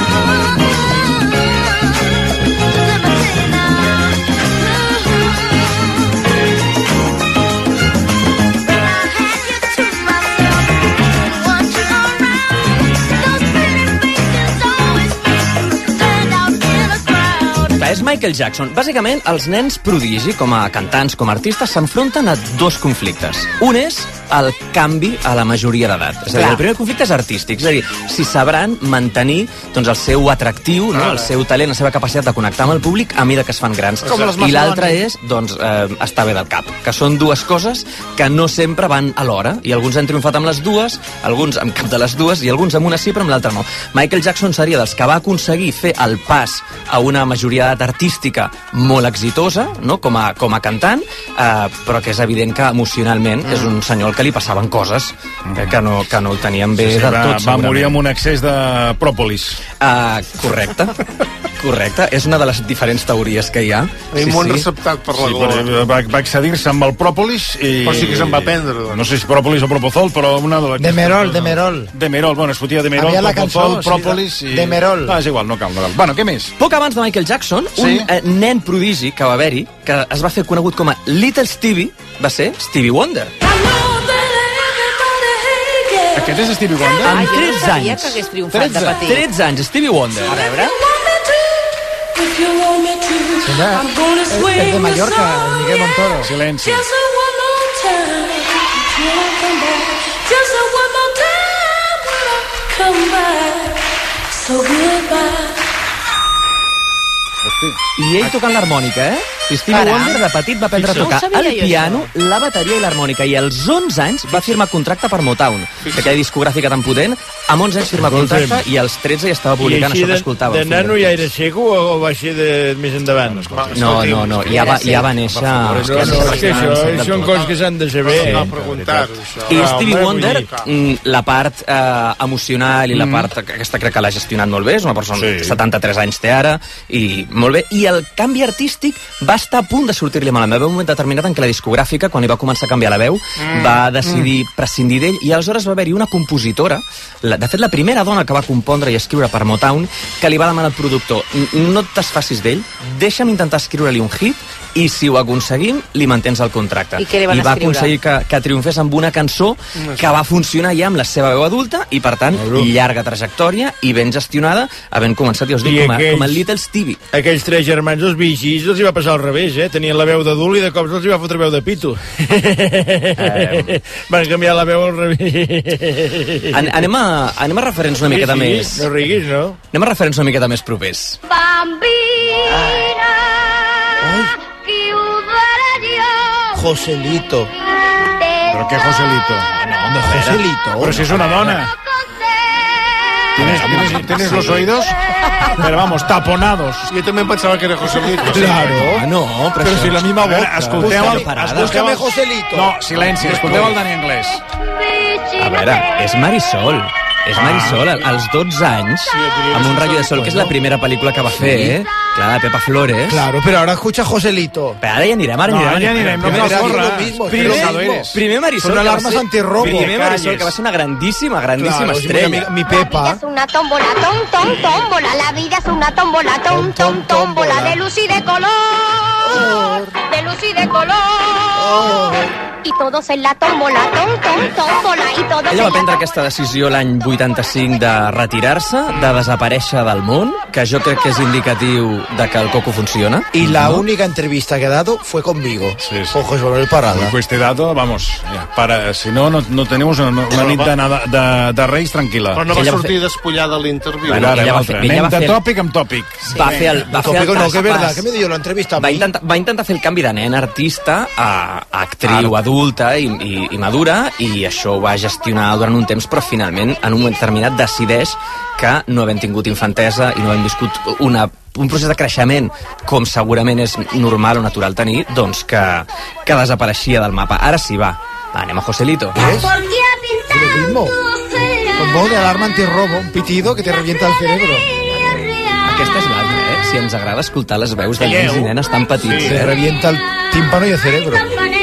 És Michael Jackson. Bàsicament, els nens prodigi, com a cantants, com a artistes, s'enfronten a dos conflictes. Un és el canvi a la majoria d'edat. És a dir, el primer conflicte és artístic, és a dir, si sabran mantenir doncs, el seu atractiu, no? el seu talent, la seva capacitat de connectar amb el públic a mida que es fan grans. Com les I l'altre macedònies. és doncs, eh, estar bé del cap, que són dues coses que no sempre van alhora, i alguns han triomfat amb les dues, alguns amb cap de les dues, i alguns amb una sí, però amb l'altra no. Michael Jackson seria dels que va aconseguir fer el pas a una majoria d'edat artística molt exitosa, no? com, a, com a cantant, eh, però que és evident que emocionalment mm. és un senyor al que li passaven coses que, que, no, que no ho tenien bé Sí, sí, del va, tot, va morir segurament. amb un excés de pròpolis. Uh, correcte, correcte. És una de les diferents teories que hi ha. I molt receptat per la Sí, gola. però va, va excedir-se amb el pròpolis i... Però sí que se'n va prendre, doncs. No sé si pròpolis o propozol, però una de les... Demerol, Demerol. Demerol, bueno, es fotia Demerol, Havia la propozol, cançó, sí, pròpolis i... Demerol. Ah, és igual, no cal, no cal. Bueno, què més? Poc abans de Michael Jackson, Sí? un eh, nen prodigi que va haver-hi, que es va fer conegut com a Little Stevie, va ser Stevie Wonder. Aquest és Stevie Wonder? Amb Ai, jo no tretze sabia anys. que hagués triomfat de tretze, petit. tretze anys, Stevie Wonder. A veure. Sembla, és, és de Mallorca, el Miguel Montoro. Silenci. I ell tocant l'harmònica, eh? I Stevie Caram. Wonder de petit va aprendre a Fixa't. tocar No ho sabia el jo, piano, la bateria i l'harmònica. I als onze anys va firmar contracte per Motown, aquella discogràfica tan potent. Amb onze anys firma Escolta'm. contracte i als tretze ja estava I publicant així això que de, escoltàvem. de nano ja era seco o, o va ser de més endavant? No, no, no, ja va, ja va néixer... No, no, és que això són coses que s'han de saber. No, eh? preguntar-ho, això. I Ah, Stevie home, Wonder, vull mm, la part eh, emocional i la part aquesta crec que l'ha gestionat molt bé, és una persona Sí. de setanta-tres anys té ara, i molt bé. I el canvi artístic va estar a punt de sortir-li malament. Va haver un moment determinat en què la discogràfica, quan li va començar a canviar la veu, mm. va decidir mm. prescindir d'ell, i aleshores va haver-hi una compositora, la, de fet la primera dona que va compondre i escriure per Motown, que li va demanar al productor: no et desfacis d'ell, deixa'm intentar escriure-li un hit, i si ho aconseguim, li mantens el contracte. I què li van I va escriure? aconseguir que, que triomfés amb una cançó que va funcionar ja amb la seva veu adulta, i per tant, llarga trajectòria i ben gestionada, havent començat, ja us dic, com, a, com el Little Stevie. Aquells tres germans, els vigis, els hi va passar al revés, eh? Tenien la veu d'adult i de cops els hi va fotre veu de pito. Eh... Van canviar la veu al revés. An anem, a, anem a referents una miqueta sí, sí, més... No riguis, no? Anem a referents una miqueta més propers. Bambina, Joselito. ¿Pero qué Joselito? No, no, Joselito. Pero si es una dona. ¿Tienes, ¿tienes, ¿tienes los oídos? Pero vamos, taponados. Yo también pensaba que era Joselito. Claro. Ah, no, però, però si la misma boca. Escolteu el... Escolteu el Joselito. No, silenci, escolteu el Dani Anglès. A veure, és Marisol. És Marisol, als dotze anys, amb Un rayo de sol, que és la primera pel·lícula que va fer, eh? Clar, Pepa Flores. Claro, pero ahora escucha Joselito. Però ara ja anirem, ara No, anirem. ja anirem, no Pero cal es córrer. lo mismo, Primer, es lo mismo. primer Marisol, Son que va alarmas ser- antirrobo. Primer Marisol, Calles. que va ser una grandíssima, grandíssima Claro, estrella. mi, mi Pepa. Es una tómbola, tom, tom, tómbola. La vida es una tómbola, tom, tom, tómbola. De luz y de color. De luz y de color. Y todos en la tómbola, tom, tom, tómbola. Y todos Ella va en la prendre aquesta decisió l'any vuitanta-cinc de retirar-se, de desaparèixer del món, que jo crec que és indicatiu de que el coco funciona. Y la única entrevista que ha dado fue conmigo. Sí, sí. Con José Manuel Parada. Pues este dato, vamos, ya, para, si no, no, no tenemos una, una nit de, nada, de, de Reis tranquil·la. Però no va Ella va sortir despullada a l'interviu. Bueno, Ara, ella va l'altre. fer- ella Anem va de fer- tòpic amb tòpic. Va fer el, va fer el Tópico no, que es verdad, traspàs. que me dio la entrevista a Va mí. intentar, va intentar fer el canvi de nen artista a, a actriu adulta i, i, i madura, i això ho va gestionar durant un temps, però finalment, en un moment determinat, decideix que, no havent tingut infantesa i no havent viscut una, un procés de creixement com segurament és normal o natural tenir, doncs que, que desapareixia del mapa. Ara sí, va. Va, anem a Joselito. ¿Ves? Lo mismo. Con voz de alarma antirrobo, un pitido que te revienta el cerebro. Aquesta és l'altra, eh? Si ens agrada escoltar les veus de nens i nenes tan petits. Sí, te eh? revienta el tímpano y el cerebro.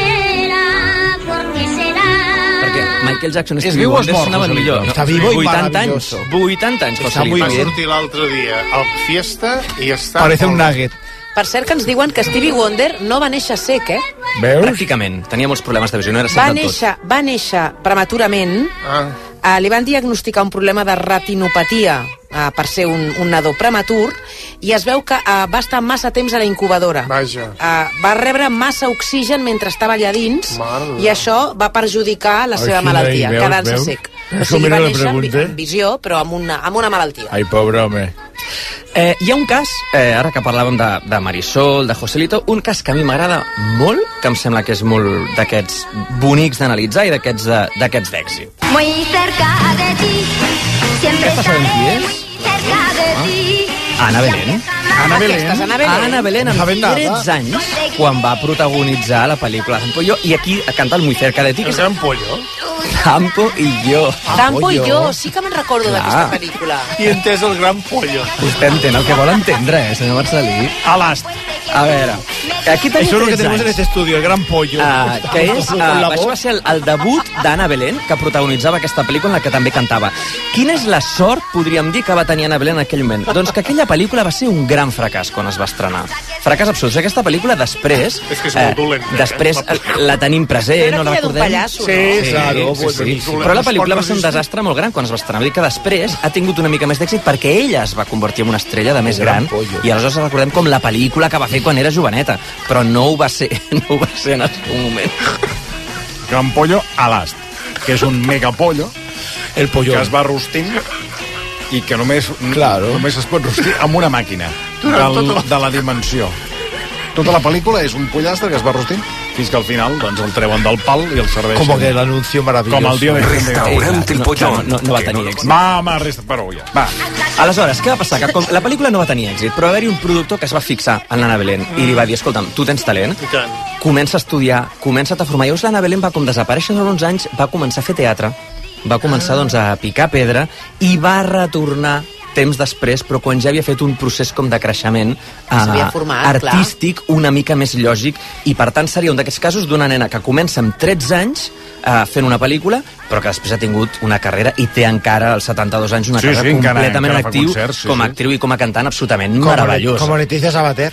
Perquè Michael Jackson i És Stevie viu o és Wonder mort, sonaven Joselito? millor. Està vivo i vuitanta anys. maravilloso. vuitanta anys, Està Joselito. muy Va bien. sortir l'altre dia al Fiesta i està... Parece un nugget. Per cert, que ens diuen que Stevie Wonder no va néixer sec, eh? Veus? Pràcticament. Tenia molts problemes de visió, no era Va cert del tot. néixer, va néixer prematurament. Ah. Uh, li van diagnosticar un problema de retinopatia uh, per ser un, un nadó prematur, i es veu que uh, va estar massa temps a la incubadora. Vaja. Uh, va rebre massa oxigen mentre estava allà dins, Mare. i això va perjudicar la seva Així, malaltia, veus, quedant-se veus? sec. O Això sigui, mira va la néixer amb, pregunta. amb visió, però amb una, amb una malaltia. Ai, pobre home. Eh, hi ha un cas, eh, ara que parlàvem de, de Marisol, de Joselito, un cas que a mi m'agrada molt, que em sembla que és molt d'aquests bonics d'analitzar i d'aquests de- d'aquests d'èxit. Muy cerca de ti. Siempre Aquesta sabem qui és? cerca de ti. Anna Belén. Anna Belén. Aquesta és Anna Belén. Anna Belén, amb No saben nada. tretze anys, quan va protagonitzar la pel·lícula Campo y yo, i aquí canta el Muy cerca de ti, que El és gran pollo. Campo y yo. Campo i jo, sí que me'n recordo d'aquesta pel·lícula. I entès el gran pollo. Vostè entén el que vol entendre, eh, senyor Marcelí? A l'ast. A veure, aquí tenim Eso es lo que tretze tenemos en anys. este estudio, el gran pollo. Uh, que és, Con uh, la això va voz. ser el, el debut d'Anna Belén, que protagonitzava aquesta pel·lícula en la que també cantava. Quina és la sort, podríem dir, que va tenir Anna Belén en aquell moment? Doncs que aquella pel·lícula va ser un gran fracàs quan es va estrenar. Fracàs absolut. Aquesta pel·lícula després... És que és molt dolenta, eh? Després eh, la tenim present, no la Era aquella d'un recordem. pallasso, Sí, no? Sí, claro, sí, pues sí. buenísimo. Però la pel·lícula va ser un desastre molt gran quan es va estrenar. Vull dir que després ha tingut una mica més d'èxit perquè ella es va convertir en una estrella de més gran, i aleshores la recordem com la pel·lícula que va fer quan era joveneta, però no ho va ser, no ho va ser en el seu moment. Gran pollo a l'ast, que és un megapollo El pollo. que es va rostint i que només, Claro. només es pot rostir amb una màquina Durant del, tot el- de la dimensió. Tota la pel·lícula és un pollastre que es va rostint fins que al final doncs, el treuen del pal i el serveixen. Como que el anuncio maravilloso. Com el dia de Restaurante El Pollón. No, no, no va tenir èxit. Mama, resta, però ja. Va. Aleshores, què va passar? Que com la pel·lícula no va tenir èxit, però va haver-hi un productor que es va fixar en l'Anna Belén i li va dir, escolta'm, tu tens talent, I tant. comença a estudiar, comença a formar. Llavors l'Anna Belén va com desaparèixer durant uns anys, va començar a fer teatre, va començar doncs, a picar pedra i va retornar temps després, però quan ja havia fet un procés com de creixement S'havia format, artístic clar. Una mica més lògic, i per tant seria un d'aquests casos d'una nena que comença amb tretze anys eh, fent una pel·lícula, però que després ha tingut una carrera i té encara als setanta-dos anys una sí, carrera sí, completament encara, encara actiu concerts, sí, com a sí. actriu i com a cantant absolutament Com meravellosa. Com Leticia Sabater.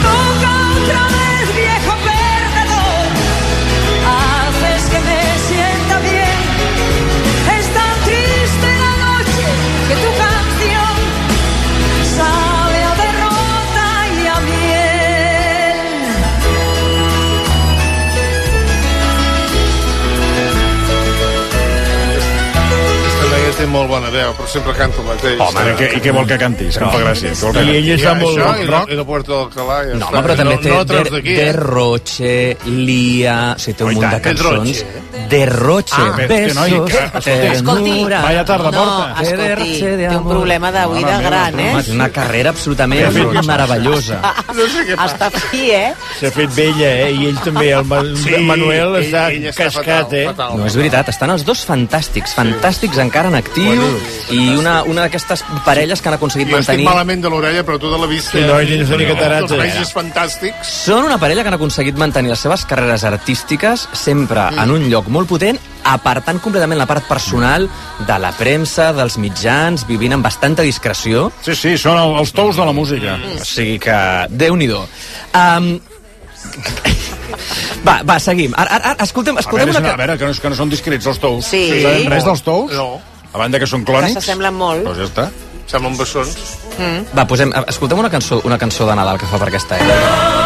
Haces que me sienta bien. Es tan triste la noche que tu canción sabe a derrota y a miel. Aquesta noia té molt bona veu, però sempre canta el mateix. Home, i què, i què vol que canti? Que em fa gràcia. Què vol que I canti? ell està molt això, rock, i, rock. I la Puerta d'Alcalà ja No, està. home, però també no, té no la treus Der- d'aquí, eh? Derroche, Lia... O sigui, té un Oh, i munt de tant, cançons. Derroche. Derroche, Ah, però és que, noi, besos, que- escolti, ternura... vaya tarda No, porta. escolti, té un problema d'avui de gran, eh? Home, té una carrera absolutament Derroche. meravellosa. Està fi, eh? S'ha fet vella, eh? I ell també, el Ma- Sí, Manuel, ell- està ell està cascat, fatal, eh? fatal. No, és veritat, estan els dos fantàstics, fantàstics encara en actiu, Bueno, i una, una d'aquestes parelles que han aconseguit Jo estic mantenir... malament de l'orella, però tu de la vista... Sí, no, ell és una catarata. Els regis fantàstics. Són una parella que han aconseguit mantenir les seves carreres artístiques sempre mm. en un lloc molt potent, apartant completament la part personal de la premsa, dels mitjans, vivint amb bastanta discreció. Sí, sí, són el, els tous de la música. O sigui que, Déu-n'hi-do. Um, va, va, seguim. Ara, ara, ara escoltem, A escoltem veure, una... a veure que, no, que no són discrets els tous. Sí. Saben res dels tous? No. A banda que són Que clònics? s'assemblen molt. Doncs ja està. Semblen bessons. Mm. Va, posem, escoltem una cançó, una cançó de Nadal que fa per aquesta època.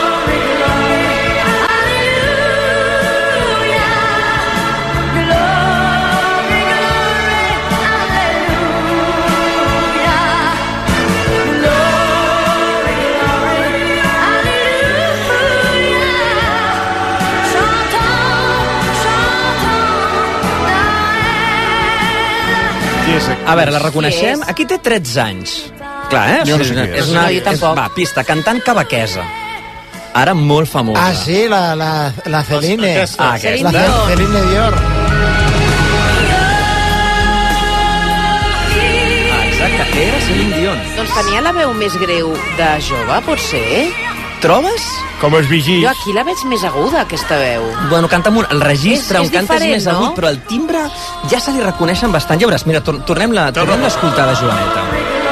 A veure, la reconeixem? Aquí té tretze anys. Clar, eh? Jo no O sé sigui, qui és. és una, No, jo tampoc. És, va, pista, cantant cavaquesa. Ara molt famosa. Ah, sí, la, la, la Celine. Aquesta. Ah, aquesta. La Ce- Celine Dior. Ah, exacte, era Celine Dion. Doncs tenia la veu més greu de jove, pot ser? Trobes? Com els vigis. Jo aquí la veig més aguda, aquesta veu. Bueno, canta amb un, el registre És- on és canta és diferent, més no? agut, però el timbre ja se li reconeixen bastant. Ja veuràs, mira, tor tornem-la tornem a escoltar de Joaneta.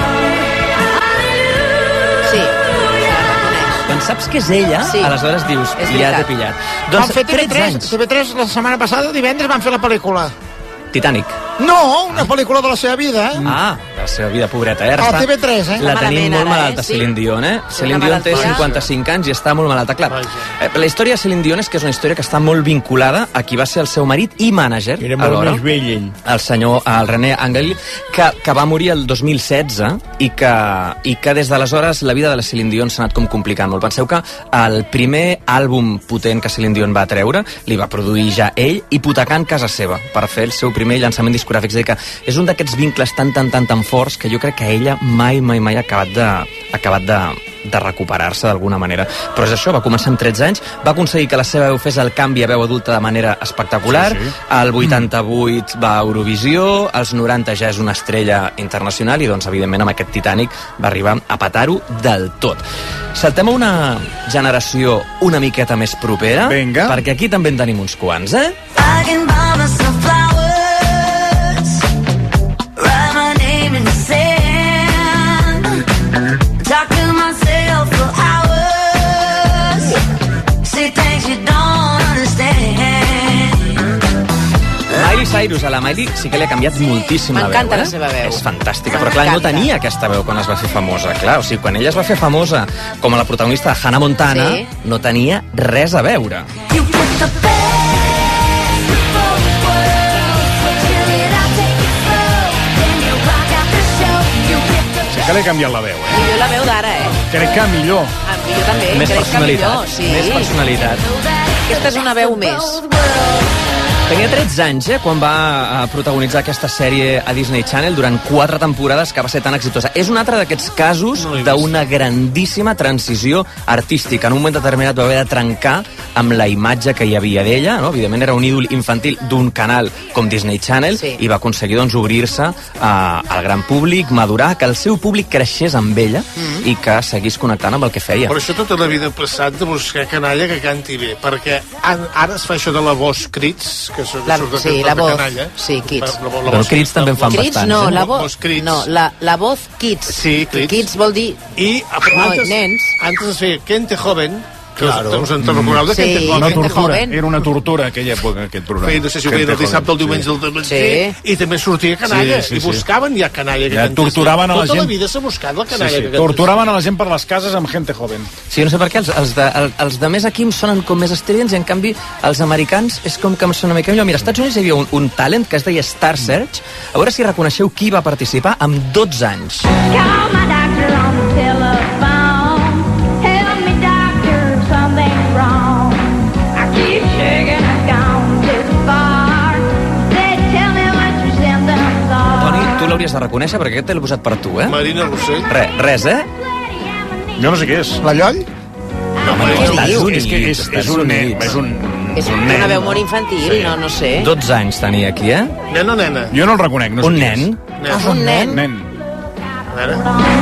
Sí, la reconeix. Quan saps que és ella, Sí. aleshores dius, És ja veritat. t'he pillat. Van Doncs fer tretze T V tres, anys. T V tres la setmana passada, divendres, van fer la pel·lícula. Titanic. No, una pel·lícula de la seva vida, eh? Ah, de la seva vida, pobreta. Eh? Ara A està- T V tres, eh? La tenim Malament molt ara, malalta, eh? Sí. Celine Dion, eh? Sí, Celine una Dion té malaltia. cinquanta-cinc anys i està molt malalta, clar. Eh, la història de Celine Dion és que és una història que està molt vinculada a qui va ser el seu marit i mànager, Era molt alhora, més vell, ell. el senyor el René Angeli, que, que va morir el dos mil setze i que, i que des d'aleshores la vida de la Celine Dion s'ha anat com complicant molt. Penseu que el primer àlbum potent que Celine Dion va treure li va produir ja ell, hipotecant casa seva per fer el seu primer llançament discogràfic. És a dir, que és un d'aquests vincles tan, tan, tan, tan forts que jo crec que ella mai, mai, mai ha acabat de, ha acabat de, de recuperar-se d'alguna manera. Però és això, va començar amb tretze anys, va aconseguir que la seva veu fes el canvi a veu adulta de manera espectacular, Sí, sí. al vuitanta-vuit va a Eurovisió, als noranta ja és una estrella internacional i doncs evidentment amb aquest Titanic va arribar a petar-ho del tot. Saltem a una generació una miqueta més propera, Vinga. perquè aquí també en tenim uns quants, eh? I can buy myself flowers, write my name in the sand, talk to myself for hours, say things you don't understand. Miley Cyrus, a la Miley sí que li ha canviat moltíssim la veu, M'encanta eh? la seva veu. És fantàstica, però clar, no M'encanta. tenia aquesta veu quan es va fer famosa. Clar, o sigui, quan ella es va fer famosa com a la protagonista de Hannah Montana, Sí. no tenia res a veure. You put the best before the world, till it all take you slow, then you rock out the show, you get the Sí que li he canviat la veu, eh? Millor la veu d'ara, eh? Crec que millor. Ah, millor també, Més crec que personalitat, millor, sí. més personalitat. Aquesta és una veu més. Tenia tretze anys, eh, quan va eh, protagonitzar aquesta sèrie a Disney Channel durant quatre temporades, que va ser tan exitosa. És un altre d'aquests casos d'una grandíssima transició artística. En un moment determinat va haver de trencar amb la imatge que hi havia d'ella, no? Evidentment era un ídol infantil d'un canal com Disney Channel, sí. I va aconseguir doncs, obrir-se eh, al gran públic, madurar, que el seu públic creixés amb ella mm-hmm. i que seguís connectant amb el que feia. Per això tota la vida passat de buscar canalla que canti bé, perquè ara es fa això de la voz crits, que surt la, de sí, la voz, canalla. sí, kids. La, la, la Però crits també en fan crits, bastants. No, eh? la voz, no, la, la voz kids. Sí, crits. Kids vol dir I no, antes, nens. Antes es feia Gente Joven, que Claro. us en recordeu de Sí, Gente Joven? Una tortura, Joven. era una tortura aquella època, aquest programa. Feia, no sé si ho feien el dissabte, el diumenge, el diumenge, Sí. i també sortia canalla, Sí, sí, i sí. buscaven ja canalla que Ja cantés. torturaven a la Tota gent. la vida s'ha buscat la canalla Sí, sí. que cantés. Torturaven a la gent per les cases amb Gente Joven. Sí, no sé per què, els, els, de, el, els de més aquí em sonen com més estridents i en canvi els americans és com que em sona una mica millor. Mira, als Estats Units hi havia un, un talent que es deia Star Search. A veure si reconeixeu qui va participar amb dotze anys. Call my doctor on the telephone. Help me, doctor, something's wrong. I keep shaking, I've gone too far. They tell me what your symptoms are. Toni, tu l'hauries de reconèixer perquè aquest te l'he posat per tu, eh? Marina Rossell. Re, res, eh? Jo no sé què és. La Lloll? No, home, Què Estats diu? Units, És que és, Estats és un nen, Units. és un, És un una nen. veu molt infantil, Sí. no, no sé. dotze anys tenia aquí, eh? Nen o nena? Jo no el reconec, no sé Un qui nen. Ah, és un nen. és. Nen. A veure.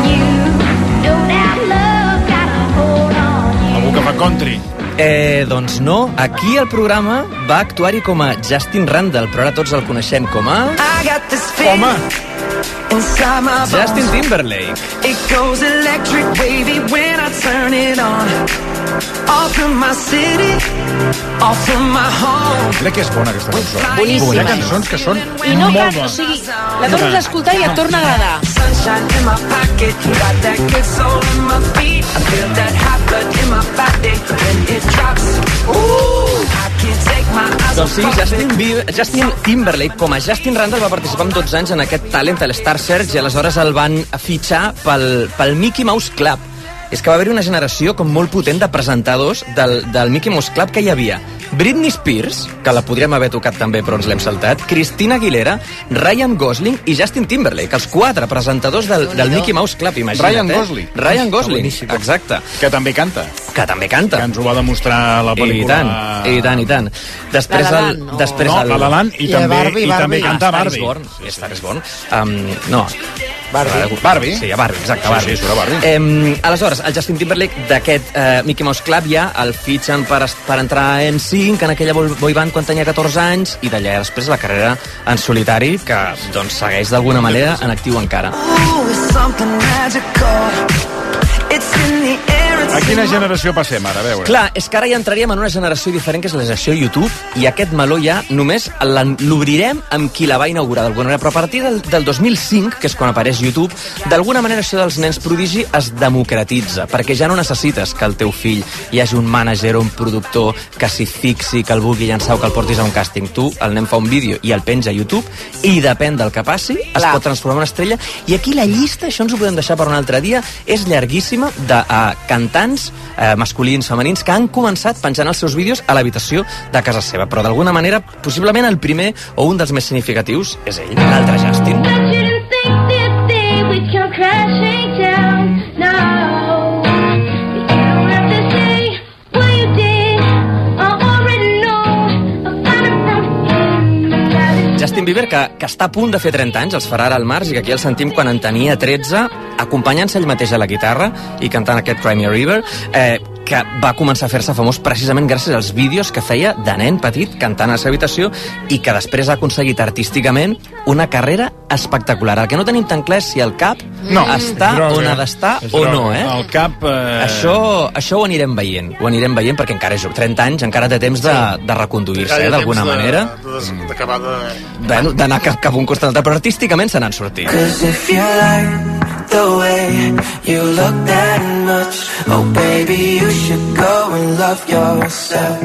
Don't have love, got a hold on you. Algú que fa country. Eh, doncs no, aquí al programa va actuar-hi com a Justin Randall, però ara tots el coneixem com a... Home, Inside my bones. Justin Timberlake. It goes electric wavy when I turn it on. Off from my city, off from my home. crec que és bona aquesta cançó. Boníssima. Hi ha cançons que són I no molt cal, o bones. sigui, la tornes a escoltar i et torna a agradar. Sunshine in my pocket, got that good soul in my feet. I feel that hot blood in my body when it drops. Ooh, I can't take my eyes Doncs sí, off of Justin, it. Bieber, Justin Timberlake, com a Justin Randall, va participar amb dotze anys en aquest talent, el Star Search, i aleshores el van fitxar pel, pel Mickey Mouse Club. És que va haver-hi una generació com molt potent de presentadors del, del Mickey Mouse Club, que hi havia Britney Spears, que la podríem haver tocat també però ens l'hem saltat, Christina Aguilera, Ryan Gosling i Justin Timberlake, els quatre presentadors del, del Mickey Mouse Club, imagina't. Ryan eh? Gosling. Ryan Gosling, Boníssim. exacte. Que també canta. Que també canta. Que ens ho va demostrar a la I pel·lícula. tant, i tant, i tant. Després La La el... Land, no. Després No, el... La La Land i, I també, Barbie, i també Barbie. canta Ah, Star Barbie. is Born. Sí, Star is Born. Um, no. Barbie. Barbie? Sí, a Barbie, exacte, Sí, Barbie. sí, surt a Barbie. Eh, aleshores, el Justin Timberlake d'aquest eh, Mickey Mouse Club ja el fitxen per, est- per entrar en cinc en aquella boy boy band quan tenia catorze anys i d'allà després la carrera en solitari que doncs segueix d'alguna manera en actiu encara. Ooh, it's something magical. It's in the air. It's A quina in my- generació passem ara? A veure. Clar, és que ara ja entraríem en una generació diferent, que és la generació YouTube, i aquest meló ja només l'en- l'obrirem amb qui la va inaugurar d'alguna manera. Però a partir del, del dos mil cinc, que és quan apareix YouTube, d'alguna manera això dels nens prodigi es democratitza, perquè ja no necessites que el teu fill hi hagi un mànager o un productor que s'hi fixi, que el vulgui llançar o que el portis a un càsting. Tu, el nen fa un vídeo i el penja a YouTube, i depèn del que passi, es Clar. pot transformar en una estrella. I aquí la llista, això ens ho podem deixar per un altre dia, és llarguíssima de uh, cantants eh, masculins, femenins, que han començat penjant els seus vídeos a l'habitació de casa seva. Però d'alguna manera, possiblement el primer o un dels més significatius és ell, l'altre Justin. But you didn't think this day would come crashing down. No, you don't have to say what you did. I already know. I found it from him. Justin Bieber, que, que està a punt de fer trenta anys, els farà ara al març, i que aquí el sentim quan en tenia tretze, acompanyant-se ell mateix a la guitarra i cantant aquest Cry Me a River, eh, que va començar a fer-se famós precisament gràcies als vídeos que feia de nen petit cantant a la seva habitació i que després ha aconseguit artísticament una carrera espectacular. El que no tenim tan clar és si el cap No. està Droga. on ha d'estar És o droga. no, eh? El cap... Eh... Això, això ho anirem veient, ho anirem veient perquè encara és jove. trenta anys, encara té temps de, de reconduir-se, eh, d'alguna manera. D'acabar de... Bueno, d'anar cap, cap a un costat altre, però artísticament se n'han sortit. Cause if you like the way you look that much, oh baby, you should go and love yourself.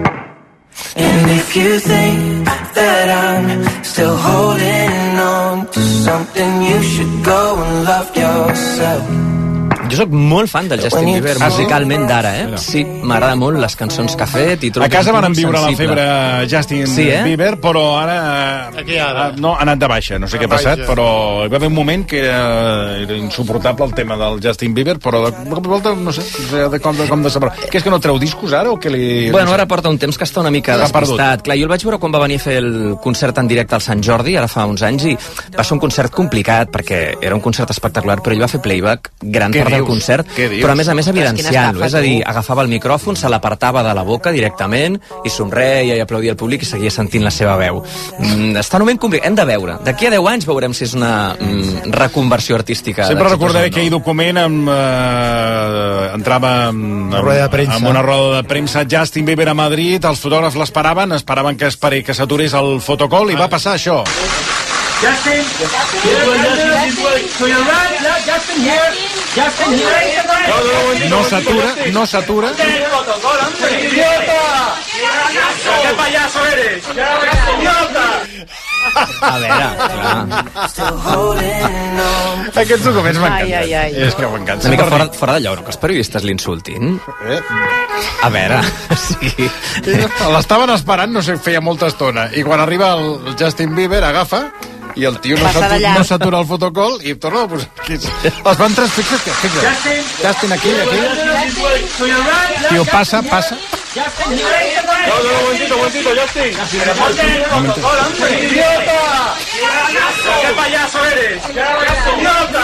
And if you think that I'm still holding on to something, you should go and love yourself. Jo sóc molt fan del Justin Bonic. Bieber, Ah, sí? musicalment d'ara, eh? Sí, m'agrada molt les cançons que ha fet i trobo A casa que és van molt viure la sensible. febre Justin Sí, eh? Bieber, però ara, Aquí ara. no, ha anat de baixa. No sé què ha passat, però hi va haver un moment que era, era insuportable el tema del Justin Bieber, però de cop i volta, no sé, de com de, com de saber. Què és que no treu discos ara o què li... Bueno, ara porta un temps que està una mica L'ha despistat. Clar, jo el vaig veure quan va venir a fer el concert en directe al Sant Jordi, ara fa uns anys, i va ser un concert complicat, perquè era un concert espectacular, però ell va fer playback gran Què part del dius? concert, Què dius? però a més a més Ostres, quina evidenciant-lo, estafa, és a dir, tu. agafava el micròfon, se l'apartava de la boca directament, i somreia i aplaudia al públic i seguia sentint la seva veu. Mm, està en un moment complicat, hem de veure. D'aquí a deu anys veurem si és una mm, reconversió artística. Sempre d'èxit recordaré o no. aquell document amb, eh, entrava amb, amb, roda de premsa. amb una roda de premsa Justin Bieber a Madrid, els fotògrafs l'esperaven, esperaven que esperi que s'aturés el fotocall i va passar això. Justin, to your right, Justin here, Justin here. No s'atura, no s'atura. ¡Qué payaso eres! ¡Idiota! A veure, clar. Aquests documents m'encanten. Ai, ai, ai. És que m'encanten. Una mica fora, fora de lloc, no? Que els periodistes l'insultin. Eh? A veure, sí. L'estaven esperant, no sé, feia molta estona. I quan arriba el Justin Bieber, agafa, i el tio no Passa s'atura, d'allà. no s'atura el fotocall i torna a posar... Els van tres fixes, que fixa't. Justin, Justin aquí, aquí. to your right, Tio, passa, passa. Justin here. No, no, un momentito, un momentito, Justin. ¡Idiota! ¡Qué payaso eres! ¡Idiota!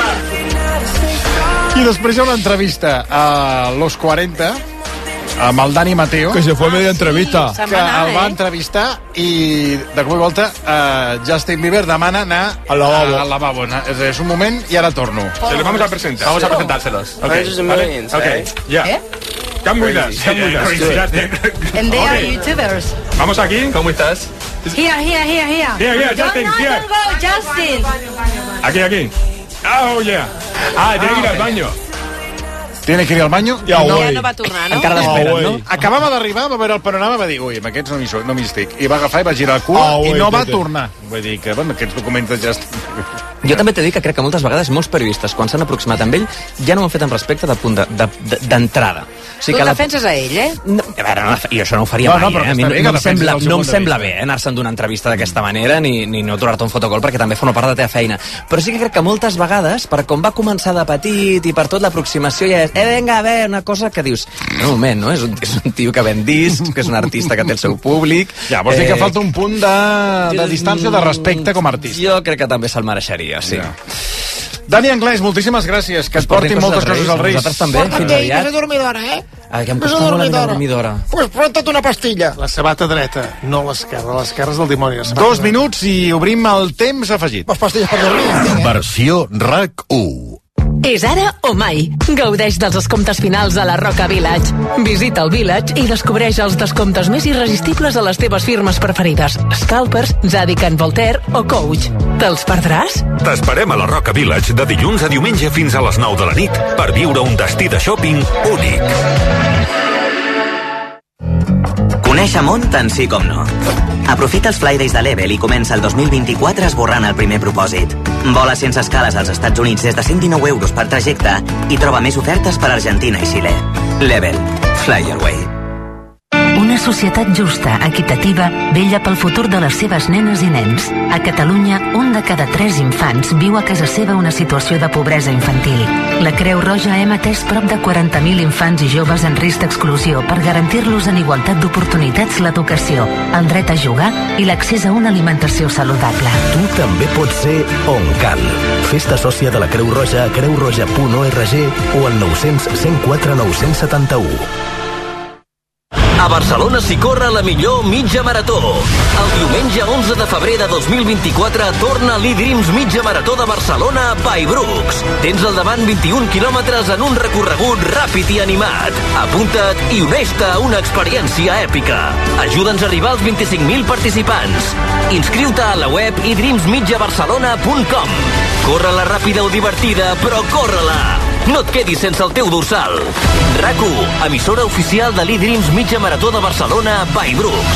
I després hi ha una entrevista a Los quaranta amb el Dani Mateo, Que se fue media entrevista. Se'n que va anar, el va eh? entrevistar i de cop i volta uh, Justin Bieber demana anar Al lavabo. al lavabo. És, és un moment i ara torno. Se lo vamos a presentar. Vamos a presentárselos. Okay. ¿Vale? Okay. Ja. Eh? Come with us. Come with us. And they are YouTubers. Vamos aquí. ¿Cómo estás? Here, here, here, here. Here, here, Justin, no, here. don't go, Justin. Aquí, aquí. Oh, yeah. Ah, tiene que ir al baño. Tiene que ir al baño. Ja, I no, Ja no va tornar, no? Encara l'esperen, no? acabava d'arribar, va veure el panorama, va dir, ui, amb aquests no m'hi so- no m'hi estic. I va agafar i va girar el cul Ah, i ui, no va tete. tornar. Vull dir que, bueno, aquests documents de Justin... Jo també t'he dit que crec que moltes vegades molts periodistes, quan s'han aproximat amb ell, ja no ho han fet amb respecte de punt de- de- de- d'entrada. O Tu que el la- defenses a ell, eh? No, a veure, no, jo això no ho faria No, no, mai, però eh? A mi està no, bé que no em defensis sembla, el seu no em punt de sembla vista. bé eh, anar-se'n d'una entrevista d'aquesta manera ni, ni no aturar-te un fotocol perquè també forma part de la teva feina. Però sí que crec que moltes vegades, per com va començar de petit i per tot l'aproximació ja és, eh, vinga, a veure, una cosa que dius, un moment, no? És un, és un tio que ven discs, que és un artista que té el seu públic. Ja, vols dir que falta un punt de, de distància, de respecte com a artista. Jo crec que també se'l mereixeria, sí. Ja. Dani Anglès, moltíssimes gràcies. Que et portin moltes coses als Reis. Nosaltres també, fins Porta't ell, que aviat. és dormidora, eh? Ah, que em Que és costa molt la vida dormidora. dormidora. Pues porta't una pastilla. La sabata dreta, no l'esquerra. L'esquerra és del dimoni. La sabata Dos minuts i obrim el temps afegit. Pues pastilles per dormir. tinc, eh? Versió RAC u. És ara o mai. Gaudeix dels descomptes finals a la Roca Village. Visita el Village i descobreix els descomptes més irresistibles a les teves firmes preferides. Scalpers, Zadig and Voltaire o Coach. Te'ls perdràs? T'esperem a la Roca Village de dilluns a diumenge fins a les nou de la nit per viure un destí de shopping únic. Coneix Amont tant sí com no. Aprofita els Fly Days de Level i comença el dos mil vint-i-quatre esborrant el primer propòsit. Vola sense escales als Estats Units des de cent dinou euros per trajecte i troba més ofertes per Argentina i Xile. Level. Fly your way. Una societat justa, equitativa, vella pel futur de les seves nenes i nens. A Catalunya, un de cada tres infants viu a casa seva una situació de pobresa infantil. La Creu Roja hem atès prop de quaranta mil infants i joves en risc d'exclusió per garantir-los en igualtat d'oportunitats l'educació, el dret a jugar i l'accés a una alimentació saludable. Tu també pots ser on cal. Festa sòcia de la Creu Roja a creu roja punt org o al nou cents cent quatre nou cents setanta-u. A Barcelona s'hi corre la millor mitja marató. El diumenge onze de febrer de dos mil vint-i-quatre torna l'E-Dreams Mitja Marató de Barcelona by Brooks. Tens al davant vint-i-un quilòmetres en un recorregut ràpid i animat. Apunta't i uneix-te a una experiència èpica. Ajuda'ns a arribar als vint-i-cinc mil participants. Inscriu-te a la web i dreams mitja barcelona punt com. Corre-la ràpida o divertida, però corre-la! No et quedis sense el teu dorsal. RAC u, emissora oficial de l'E-Dreams Mitja Marató de Barcelona by Brooks.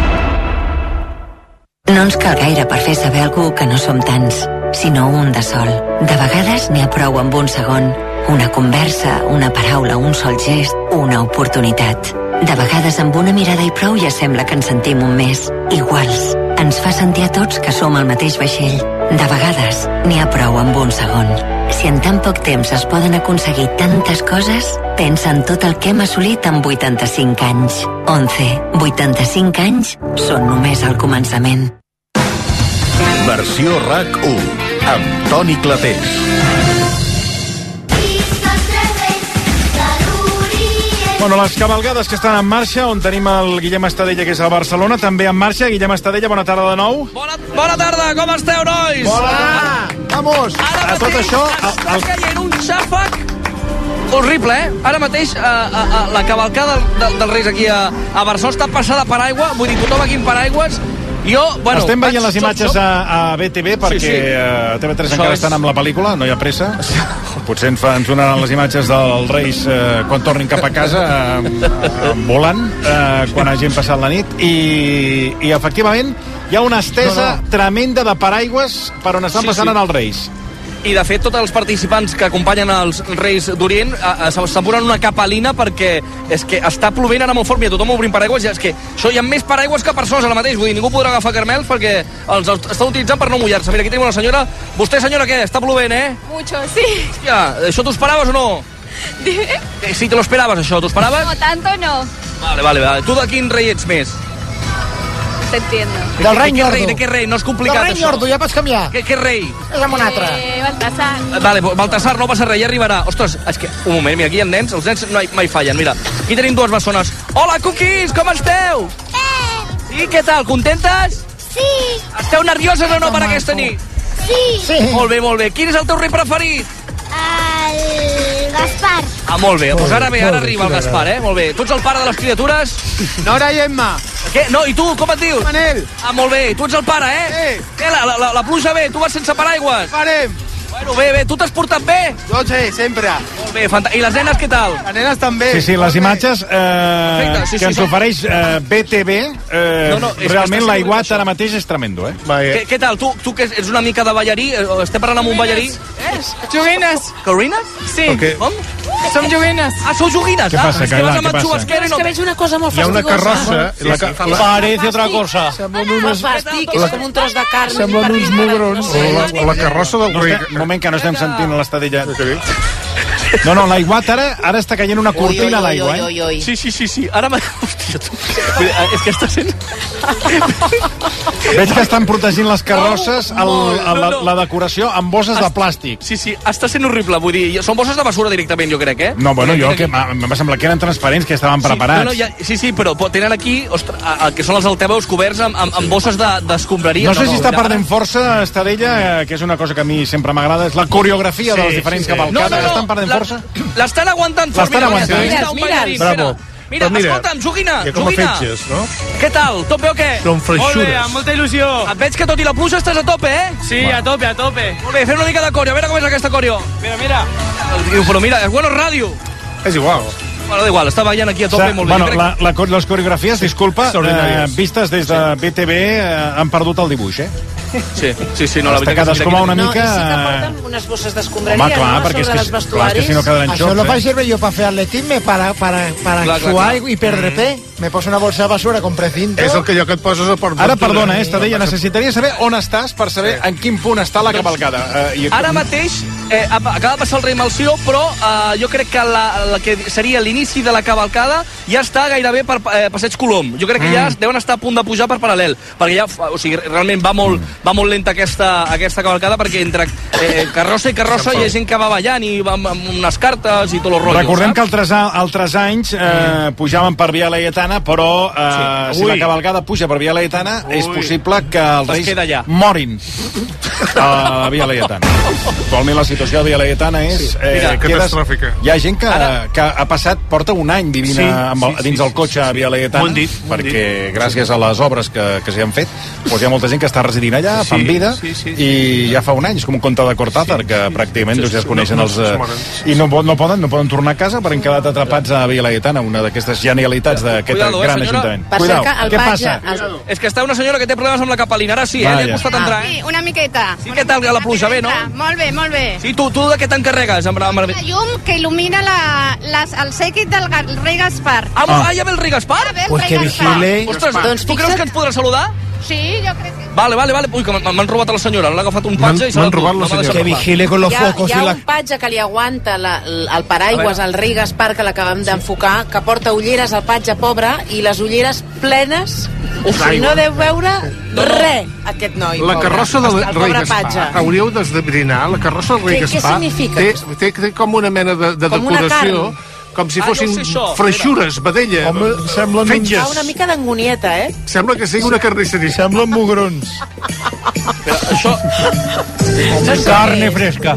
No ens cal gaire per fer saber algú que no som tants, sinó un de sol. De vegades n'hi ha prou amb un segon. Una conversa, una paraula, un sol gest, una oportunitat. De vegades amb una mirada i prou ja sembla que ens sentim un mes. Iguals. Ens fa sentir a tots que som al mateix vaixell. De vegades n'hi ha prou amb un segon. Si en tan poc temps es poden aconseguir tantes coses, pensa en tot el que hem assolit en vuitanta-cinc anys. Once, vuitanta-cinc anys són només el començament. Versió R A C u, amb Toni Clapés. Bueno, les cabalgades que estan en marxa, on tenim el Guillem Estadella, que és a Barcelona, també en marxa. Guillem Estadella, bona tarda de nou. Bona, bona tarda, com esteu, nois? Hola! Vamos! Ara a tot això... Està el... caient un xàfec horrible, eh? Ara mateix a, a, a la cavalcada del, dels Reis aquí a, a Barcelona està passada per aigua, vull dir, tothom aquí en paraigües. Jo, bueno, estem veient les som, imatges som... a, a B T V perquè sí, sí. A T V tres encara és... estan amb la pel·lícula, no hi ha pressa. Potser ens, fa, ens donaran les imatges dels Reis eh, quan tornin cap a casa eh, eh, volant, eh, quan hagin passat la nit, i, i efectivament hi ha una estesa no, no. tremenda de paraigües per on estan sí, passant sí. els Reis. I de fet tots els participants que acompanyen els Reis d'Orient s'han posat una capelina perquè és que està plovent ara molt fort, mira, tothom obrint paraigües, ja és que això hi ha més paraigües que persones ara mateix, vull dir, ningú podrà agafar carmels perquè els estan utilitzant per no mullar-se. Mira, aquí tenim una senyora. Vostè, senyora, què? Està plovent, eh? Mucho, sí. Hòstia, això t'ho esperaves o no? Dime. Eh, sí, te lo esperaves, això, t'ho esperaves? No, tanto no. Vale, vale, vale. Tu de quin rei ets més? Te entiendo. Del rei Ñordo. De què rei? No és complicat, això. Del rei Ñordo, ja pots canviar. Què, què rei? És amb un altre. Eh, Baltasar. Vale, Baltasar, no passa res, ja arribarà. Ostres, és que, un moment, mira, aquí hi ha nens, els nens mai, mai fallen, mira. Aquí tenim dues bessones. Hola, cookies, com esteu? Bé. Sí, què tal, contentes? Sí. Esteu nervioses o no per aquesta nit? Sí. Sí. Molt bé, molt bé. Quin és el teu rei preferit? El Gaspar. Ah, molt bé, doncs ara bé, ara bé, arriba el sí, Gaspar, eh? Molt bé. Tu ets el pare de les criatures? Nora i Emma. Què? No, i tu, com et dius? Manel. Ah, molt bé, tu ets el pare, eh? Sí. Eh, la, la, la pluja bé, tu vas sense paraigües. Farem. Bueno, bé, bé, tu t'has portat bé? Jo sé, sempre. Molt bé, fantàstic. I les nenes què tal? Les nenes també. Sí, sí, les imatges eh, Perfecte, sí, que sí, ens sí. ofereix eh, B T V, eh, No, no, és que realment està l'aiguat sent- ara mateix és tremendo, eh? Què, què tal? Tu, tu que ets una mica de ballarí, eh, estem parlant amb un ballarí? Joguines. Corrines? Sí. Okay. Com? Som joguines. Ah, sou joguines? Què passa, ah, és que Cailà, vas amb què el passa? xubasquero i És no... que veig una cosa molt Hi ha una fastigosa. carrossa... Sí, la, sí, ca- la, Parece otra cosa. Semblen El unes... fàstic, és com un tros de carn. Semblen uns mugrons. O la, o la carrossa del No rei. estem, un moment que no estem sentint a l'estadella. No, no, l'aiguat ara, ara està caient una cortina d'aigua, eh? Oi, oi, oi. Sí, sí, sí, sí. Ara m'ha... Hòstia, tu... És que està sent... Veig que estan protegint les carrosses, el, Molt, el, la, no, no. la decoració, amb bosses de plàstic. Sí, sí, està sent horrible, vull dir, són bosses de basura directament, jo crec, eh? No, bueno, jo Tenen que aquí- em va semblar que eren transparents, que estaven Sí, preparats. no, no, ja, sí, sí, però po- tenen aquí, ostres, a- a- que són els altaveus coberts amb, amb, amb bosses de- d'escombraria. No sé si està mira, perdent força, Estadella, eh, que és una cosa que a mi sempre m'agrada, és la coreografia Sí, de les diferents sí, sí. cavalcades. No, no, no, Estan perdent la- força? L'estan aguantant fort. L'estan mira, aguantant. mira, Mira, un mira. ballarí, Bravo. Mira, Però mira, escolta'm, joguina, que com a joguina. fetges, no? Què tal? Tot bé o què? Són freixures. molta il·lusió. Et veig que tot i la pluja estàs a tope, eh? Sí, a tope, a tope. Molt bé, fem una mica de coreo, a veure com és aquesta coreo. Mira, mira. Diu, però mira, és bueno ràdio. És igual. Bueno, da igual, està ballant aquí a tope, O sigui, molt bé. bueno, Jo crec- la, la, co- les coreografies, disculpa, eh, Extraordinàries. vistes des de B T V, eh, han perdut el dibuix, eh? Sí, sí, sí, no, la Està veritat que sí, cadascú va una No, mica... i sí que eh, porten unes bosses d'escombraria, Home, clar, no? perquè és Sobre que, els clar, és que vestuaris. si no quedaran Això xocs, lo faig eh? servir jo per fer atletisme, para, para, para Clar, clar, suar clar. i perdre pe. Me poso una bolsa de basura con precinto. És el que allò que et poses a Port Ara, Ventura. perdona, eh, Estadella, necessitaria saber on estàs per saber Sí. en quin punt està la cavalcada. Eh, i... Ara mateix eh, acaba de passar el rei Malció, però eh, jo crec que la, la que seria l'inici de la cavalcada ja està gairebé per eh, Passeig Colom. Jo crec que ja deuen estar a punt de pujar per paral·lel, perquè ja, o sigui, realment va molt, va molt lenta aquesta, aquesta cavalcada, perquè entre eh, carrossa i carrossa hi ha gent que va ballant i va amb, amb unes cartes i tot el rotllo. Recordem saps? que altres, a- altres anys eh, pujaven per Via Laietana, però eh, Sí. si la Ui. cavalgada puja per Via Laietana, és possible que els Es reis queda allà. morin a la Via Laietana. Actualment la situació de Via Laietana és... Sí. Mira, quedes- catastròfica. Hi ha gent que, Ara- que ha passat porta un any vivint Sí, a, amb el, sí, dins sí, el cotxe sí, sí. a Via Laietana, M'ho han dit, m'ho han perquè dit. gràcies a les obres que, que s'hi han fet, doncs hi ha molta gent que està residint allà, Sí, fan vida, sí, sí. i ja fa un any, és com un conte de Cortázar, que pràcticament doncs, ja es coneixen no, els... no, eh, no, I no, po- no, poden, no poden tornar a casa perquè han quedat atrapats a Via Laietana, una d'aquestes genialitats d'aquest Cuidado, eh, gran senyora. ajuntament. Per Cuidao, cert que el què patge... passa? El... És que està una senyora que té problemes amb la capelina, ara sí, eh? Li ha costat entrar, eh? Sí, una miqueta. Sí, què tal, que la pluja bé, no? Molt bé, molt bé. Sí, tu, tu de què t'encarregues? Amb, amb... La llum que il·lumina la, les, el séquit del Ga- rei Gaspar. Ah, ah, ja ve el rei Gaspar? Ja ve el Pues rei que Gaspar. vigile. Ostres, Doncs tu creus fixa't- que ens podrà saludar? Sí, jo crec que... Vale, vale, vale. Ui, que m'han m'han robat a la senyora. L'ha agafat un patge M'han- i s'ha m'han robat la senyora. Que vigile con los Hi ha, focos hi y ha la... un patge que li aguanta la, el paraigües A al rei Gaspar, que l'acabem d'enfocar, que porta ulleres al patge pobre, i les ulleres plenes, i no deu veure res, aquest noi. La pobre. carrossa del El rei pobre Gaspar, patge. hauríeu d'esbrinar, la carrossa del rei Què- què Gaspar significa? té, té, té com una mena de, de Com una decoració, carn. com si Ah, jo fossin sé això, freixures, vedella, Home, semblen uns- fetges. Fa una mica d'angonieta, eh? Sembla que sigui una carnisseria. Semblen mugrons. Però això... Carne fresca.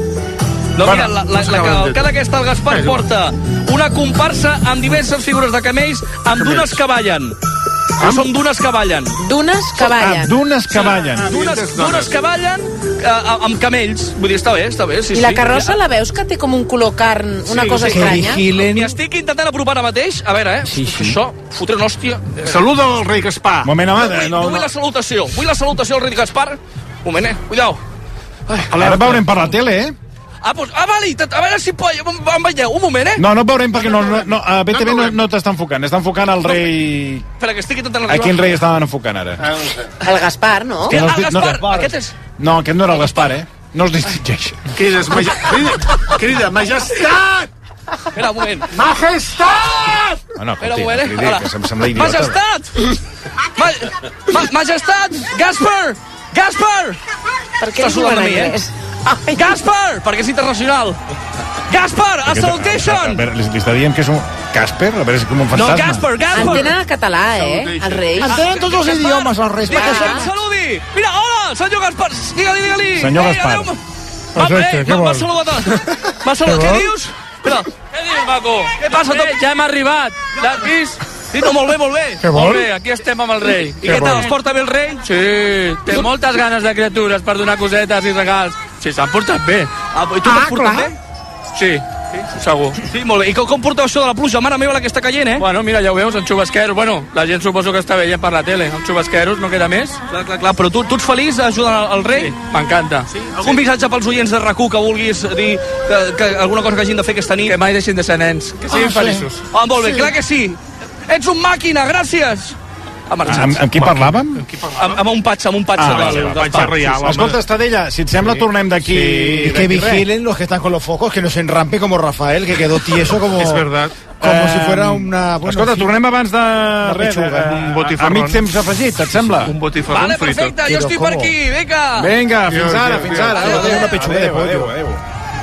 No, mira, Bueno, la, la, no la s'acaba cavalcada aquesta al Gaspar És igual. porta una comparsa amb diverses figures de camells amb dunes que ballen. Que són dunes que ballen. Dunes que Ah, ballen. dunes que ballen. Dunes, dunes que ballen eh, amb camells. Vull dir, està bé, està bé. Sí, I la sí. carrossa la veus que té com un color carn, una Sí, cosa sí. estranya? Vigilen. M'hi estic intentant apropar ara mateix. A veure, eh? Sí, sí. Això, fotre una hòstia. Saluda al rei Gaspar. Un moment, home, Vull, no, no vull no. la salutació. Vull la salutació al rei Gaspar. Un moment, eh? Cuidao. Ara veurem per la tele, eh? Ah, pues, ah, vale, a veure si po- em, em veieu. Un moment, eh? No, no veurem perquè no, no, no, a B T V no, no t'està enfocant, està enfocant el rei... Espera, que estic intentant A arribar. quin rei estaven enfocant ara? El Gaspar, no? Que no es El di- no- Gaspar, aquest és... No, aquest no era el Gaspar, eh? No es distingeix. Crides, maja... crida, crida, majestat! Espera, un moment. Majestat! Bueno, Espera un escolti, moment, eh? li dic Hola. que se'm sembla idiota. Majestat! Ma ma majestat! Gaspar! Gaspar! Per què Està li sudant diuen a mi, eh? anglès? Gaspar! Perquè és internacional. Gaspar! A A salutation! veure, li, li està dient que és un... Casper? A veure, és com un No, fantasma. Gaspar, Gaspar! Entenen el català, eh? Els reis. Entenen tots els idiomes, els reis. Mira, perquè que són- em saludi! Mira, hola, senyor Gaspar! Digue-li, digue-li! Senyor Ei, Gaspar. adéu. Perfecte, Va, eh, què m'ha- m'ha vol? saludat. M'ha saludat. Què Què vol? dius? Espera, què dius, maco? Què passa? Eh, ja hem arribat. L'has vist? Sí, no, molt bé, molt bé. Què vol? Molt bé, aquí estem amb el rei. I què tal, els porta bé el rei? Sí, té moltes ganes de criatures per donar cosetes i regals. Sí, s'han portat bé. Ah, i tu t'has portat bé? Sí, sí, segur. Sí, molt bé. I com, com porteu això de la pluja? Mare meva, la que està caient, eh? Bueno, mira, ja ho veus, en xubasqueros. Bueno, la gent suposo que està veient per la tele. En xubasqueros no queda més. Clar, clar, clar. Però tu, tu ets feliç ajudant al, al rei? Sí, m'encanta. Sí? Algun missatge pels oients de RAC u que vulguis dir que, que alguna cosa que hagin de fer aquesta nit? Que mai deixin de ser nens. Que siguin Ah, sí. feliços. Ah, molt bé, Sí. clar que sí. Ets un màquina, gràcies. Ha marxat. Amb, amb qui parlàvem? Amb, amb un patge, amb un patge. Ah, del- vale, del vale. Gaspar. reial, home. Escolta, Estadella, si et sembla, tornem d'aquí... Y que d'aquí res. vigilen los que están con los focos, que no se enrampe como Rafael, que quedó tieso como... És verdad. Como si Eh, fuera una... Bueno, Escolta, en fin. tornem abans de... res, pechuga. eh, Un botifarrón. a mig temps afegit, et sembla? Un botifarrón Vale, frito. perfecte, jo Però estic com? per aquí, vinga. Vinga, fins Adéu, ara, adéu, fins adéu. ara. Adéu, adéu, una pechuga de Adéu, adéu, pollo. adéu.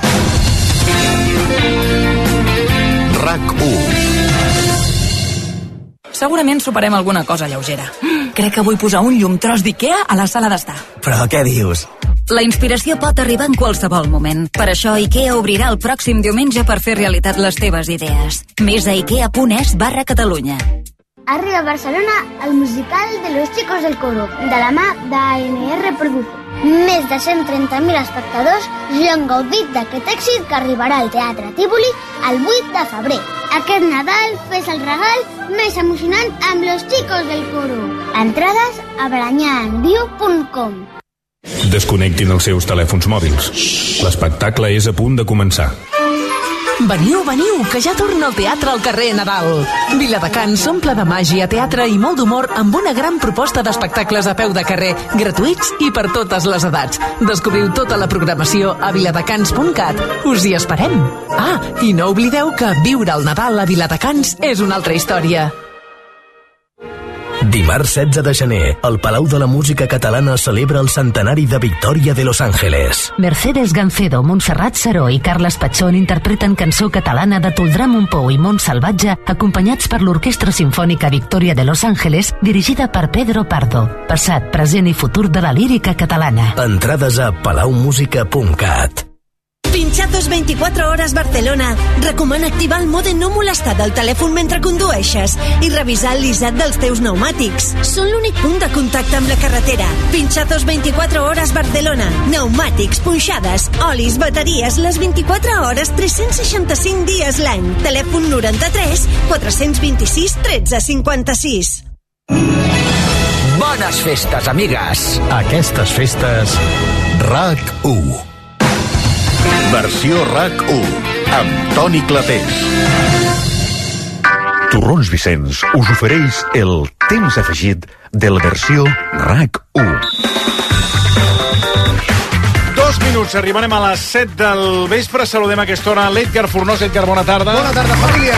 RAC u. Segurament soparem alguna cosa lleugera. Crec que vull posar un llum tros d'Ikea a la sala d'estar. Però què dius? La inspiració pot arribar en qualsevol moment. Per això Ikea obrirà el pròxim diumenge per fer realitat les teves idees. Més a ikea.es barra Catalunya. Arriba a Barcelona el musical de los chicos del coro, de la mà d'A N R Produce. Més de cent trenta mil espectadors ja han gaudit d'aquest èxit que arribarà al Teatre Tívoli el vuit de febrer. Aquest Nadal fes el regal més emocionant amb los chicos del coro. Entrades a baranyaenviu punt com. Desconnectin els seus telèfons mòbils. L'espectacle és a punt de començar. Veniu, veniu, que ja torna el teatre al carrer Nadal. Viladecans s'omple de màgia, teatre i molt d'humor amb una gran proposta d'espectacles a peu de carrer, gratuïts i per totes les edats. Descobriu tota la programació a viladecans punt cat. Us hi esperem. Ah, i no oblideu que viure el Nadal a Viladecans és una altra història. Dimarts setze de gener, el Palau de la Música Catalana celebra el centenari de Victòria de Los Ángeles. Mercedes Gancedo, Montserrat Saró i Carles Patxón interpreten cançó catalana de Toldrà Montpou i Mont Salvatge, acompanyats per l'Orquestra Simfònica Victòria de Los Ángeles, dirigida per Pedro Pardo. Passat, present i futur de la lírica catalana. Entrades a palau música punt cat. Pinchazo Pinchazos vint-i-quatre hores Barcelona recomana activar el mode no molestar del telèfon mentre condueixes i revisar el lissat dels teus pneumàtics. Són l'únic punt de contacte amb la carretera. Pinchazos vint-i-quatre hores Barcelona. Pneumàtics, punxades, olis, bateries, les vint-i-quatre hores, tres-cents seixanta-cinc dies l'any. Telèfon noranta-tres quatre-cents vint-i-sis tretze cinquanta-sis. Bones festes, amigues. Aquestes festes, RAC u. Versió RAC u, amb Toni Clapés. Torrons Vicenç us ofereix el temps afegit de la versió RAC u. Dos minuts, arribarem a les set del vespre. Saludem a aquesta hora l'Edgar Fornós. Edgar, bona tarda. Bona tarda, família.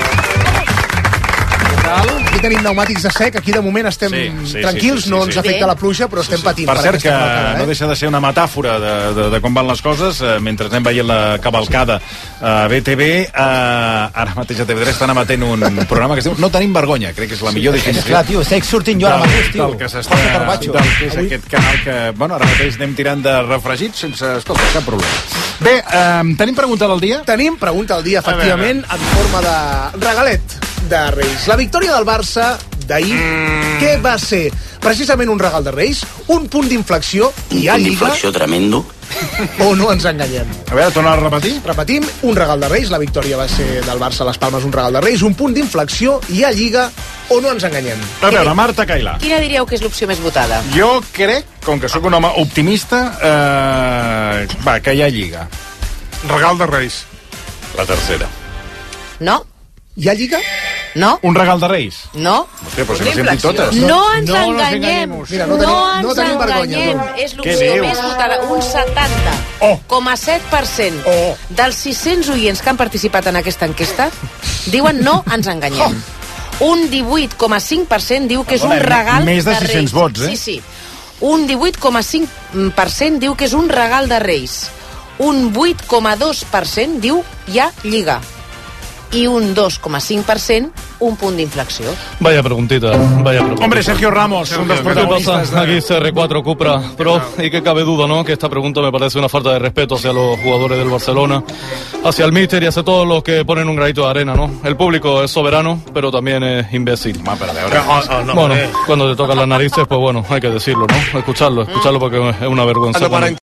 Aquí tenim pneumàtics de sec, aquí de moment estem sí, sí, tranquils, sí, sí, sí, no ens afecta sí. la pluja, però estem sí, sí. patint. Per, per cert, que cavalcada, eh? no deixa de ser una metàfora de, de, de com van les coses, eh, mentre anem veient la cavalcada a B T V, eh, ara mateix a T V tres estan emetent un programa que es diu No tenim vergonya, crec que és la millor sí, definició. Clar, tio, estic sortint jo ara mateix, tio. Del que s'està, del que és aquest canal que, bueno, ara mateix anem tirant de refregit sense, escolta, cap problema. Bé, eh, tenim pregunta del dia? Tenim pregunta del dia, efectivament, en forma de regalet de Reis. La victòria del Barça d'ahir, mm. què va ser? Precisament un regal de Reis, un punt d'inflexió i a Lliga... Un punt d'inflexió tremendo. O no ens enganyem. A veure, torna a repetir. Repetim, un regal de Reis, la victòria va ser del Barça a les Palmes, un regal de Reis, un punt d'inflexió i a Lliga o no ens enganyem. A veure, Marta Cailà. Quina diríeu que és l'opció més votada? Jo crec, com que sóc un home optimista, eh, va, que hi ha Lliga. Regal de Reis. La tercera. No. Hi ha Lliga? No. Un regal de Reis? No. Hòstia, però si les hem dit totes. No ens no enganyem. Mira, no, no tenim, no ens tenim enganyem. Vergonya, és l'opció més votada. Un setanta coma set per cent oh. dels sis-cents oients que han participat en aquesta enquesta diuen no ens enganyem. Oh. Un divuit coma cinc per cent diu que és un regal de Reis. Més de sis-cents vots, eh? Sí, sí. Un divuit coma cinc per cent diu que és un regal de Reis. Un vuit coma dos per cent diu hi ha Lliga. I un dos coma cinc per cent un punt d'inflexió. Vaya preguntita, vaya preguntita. Hombre, Sergio Ramos, un dels protagonistas. ¿Qué pasa? Aquí C R cuatro Cupra Pro, y que cabe duda, ¿no? Que esta pregunta me parece una falta de respeto hacia los jugadores del Barcelona, hacia el míster y hacia todos los que ponen un granito de arena, ¿no? El público es soberano, pero también es imbécil. Ma, pero de ahora... oh, oh, no, bueno, eh. cuando te tocan las narices, pues bueno, hay que decirlo, ¿no? Escucharlo, escucharlo porque es una vergüenza.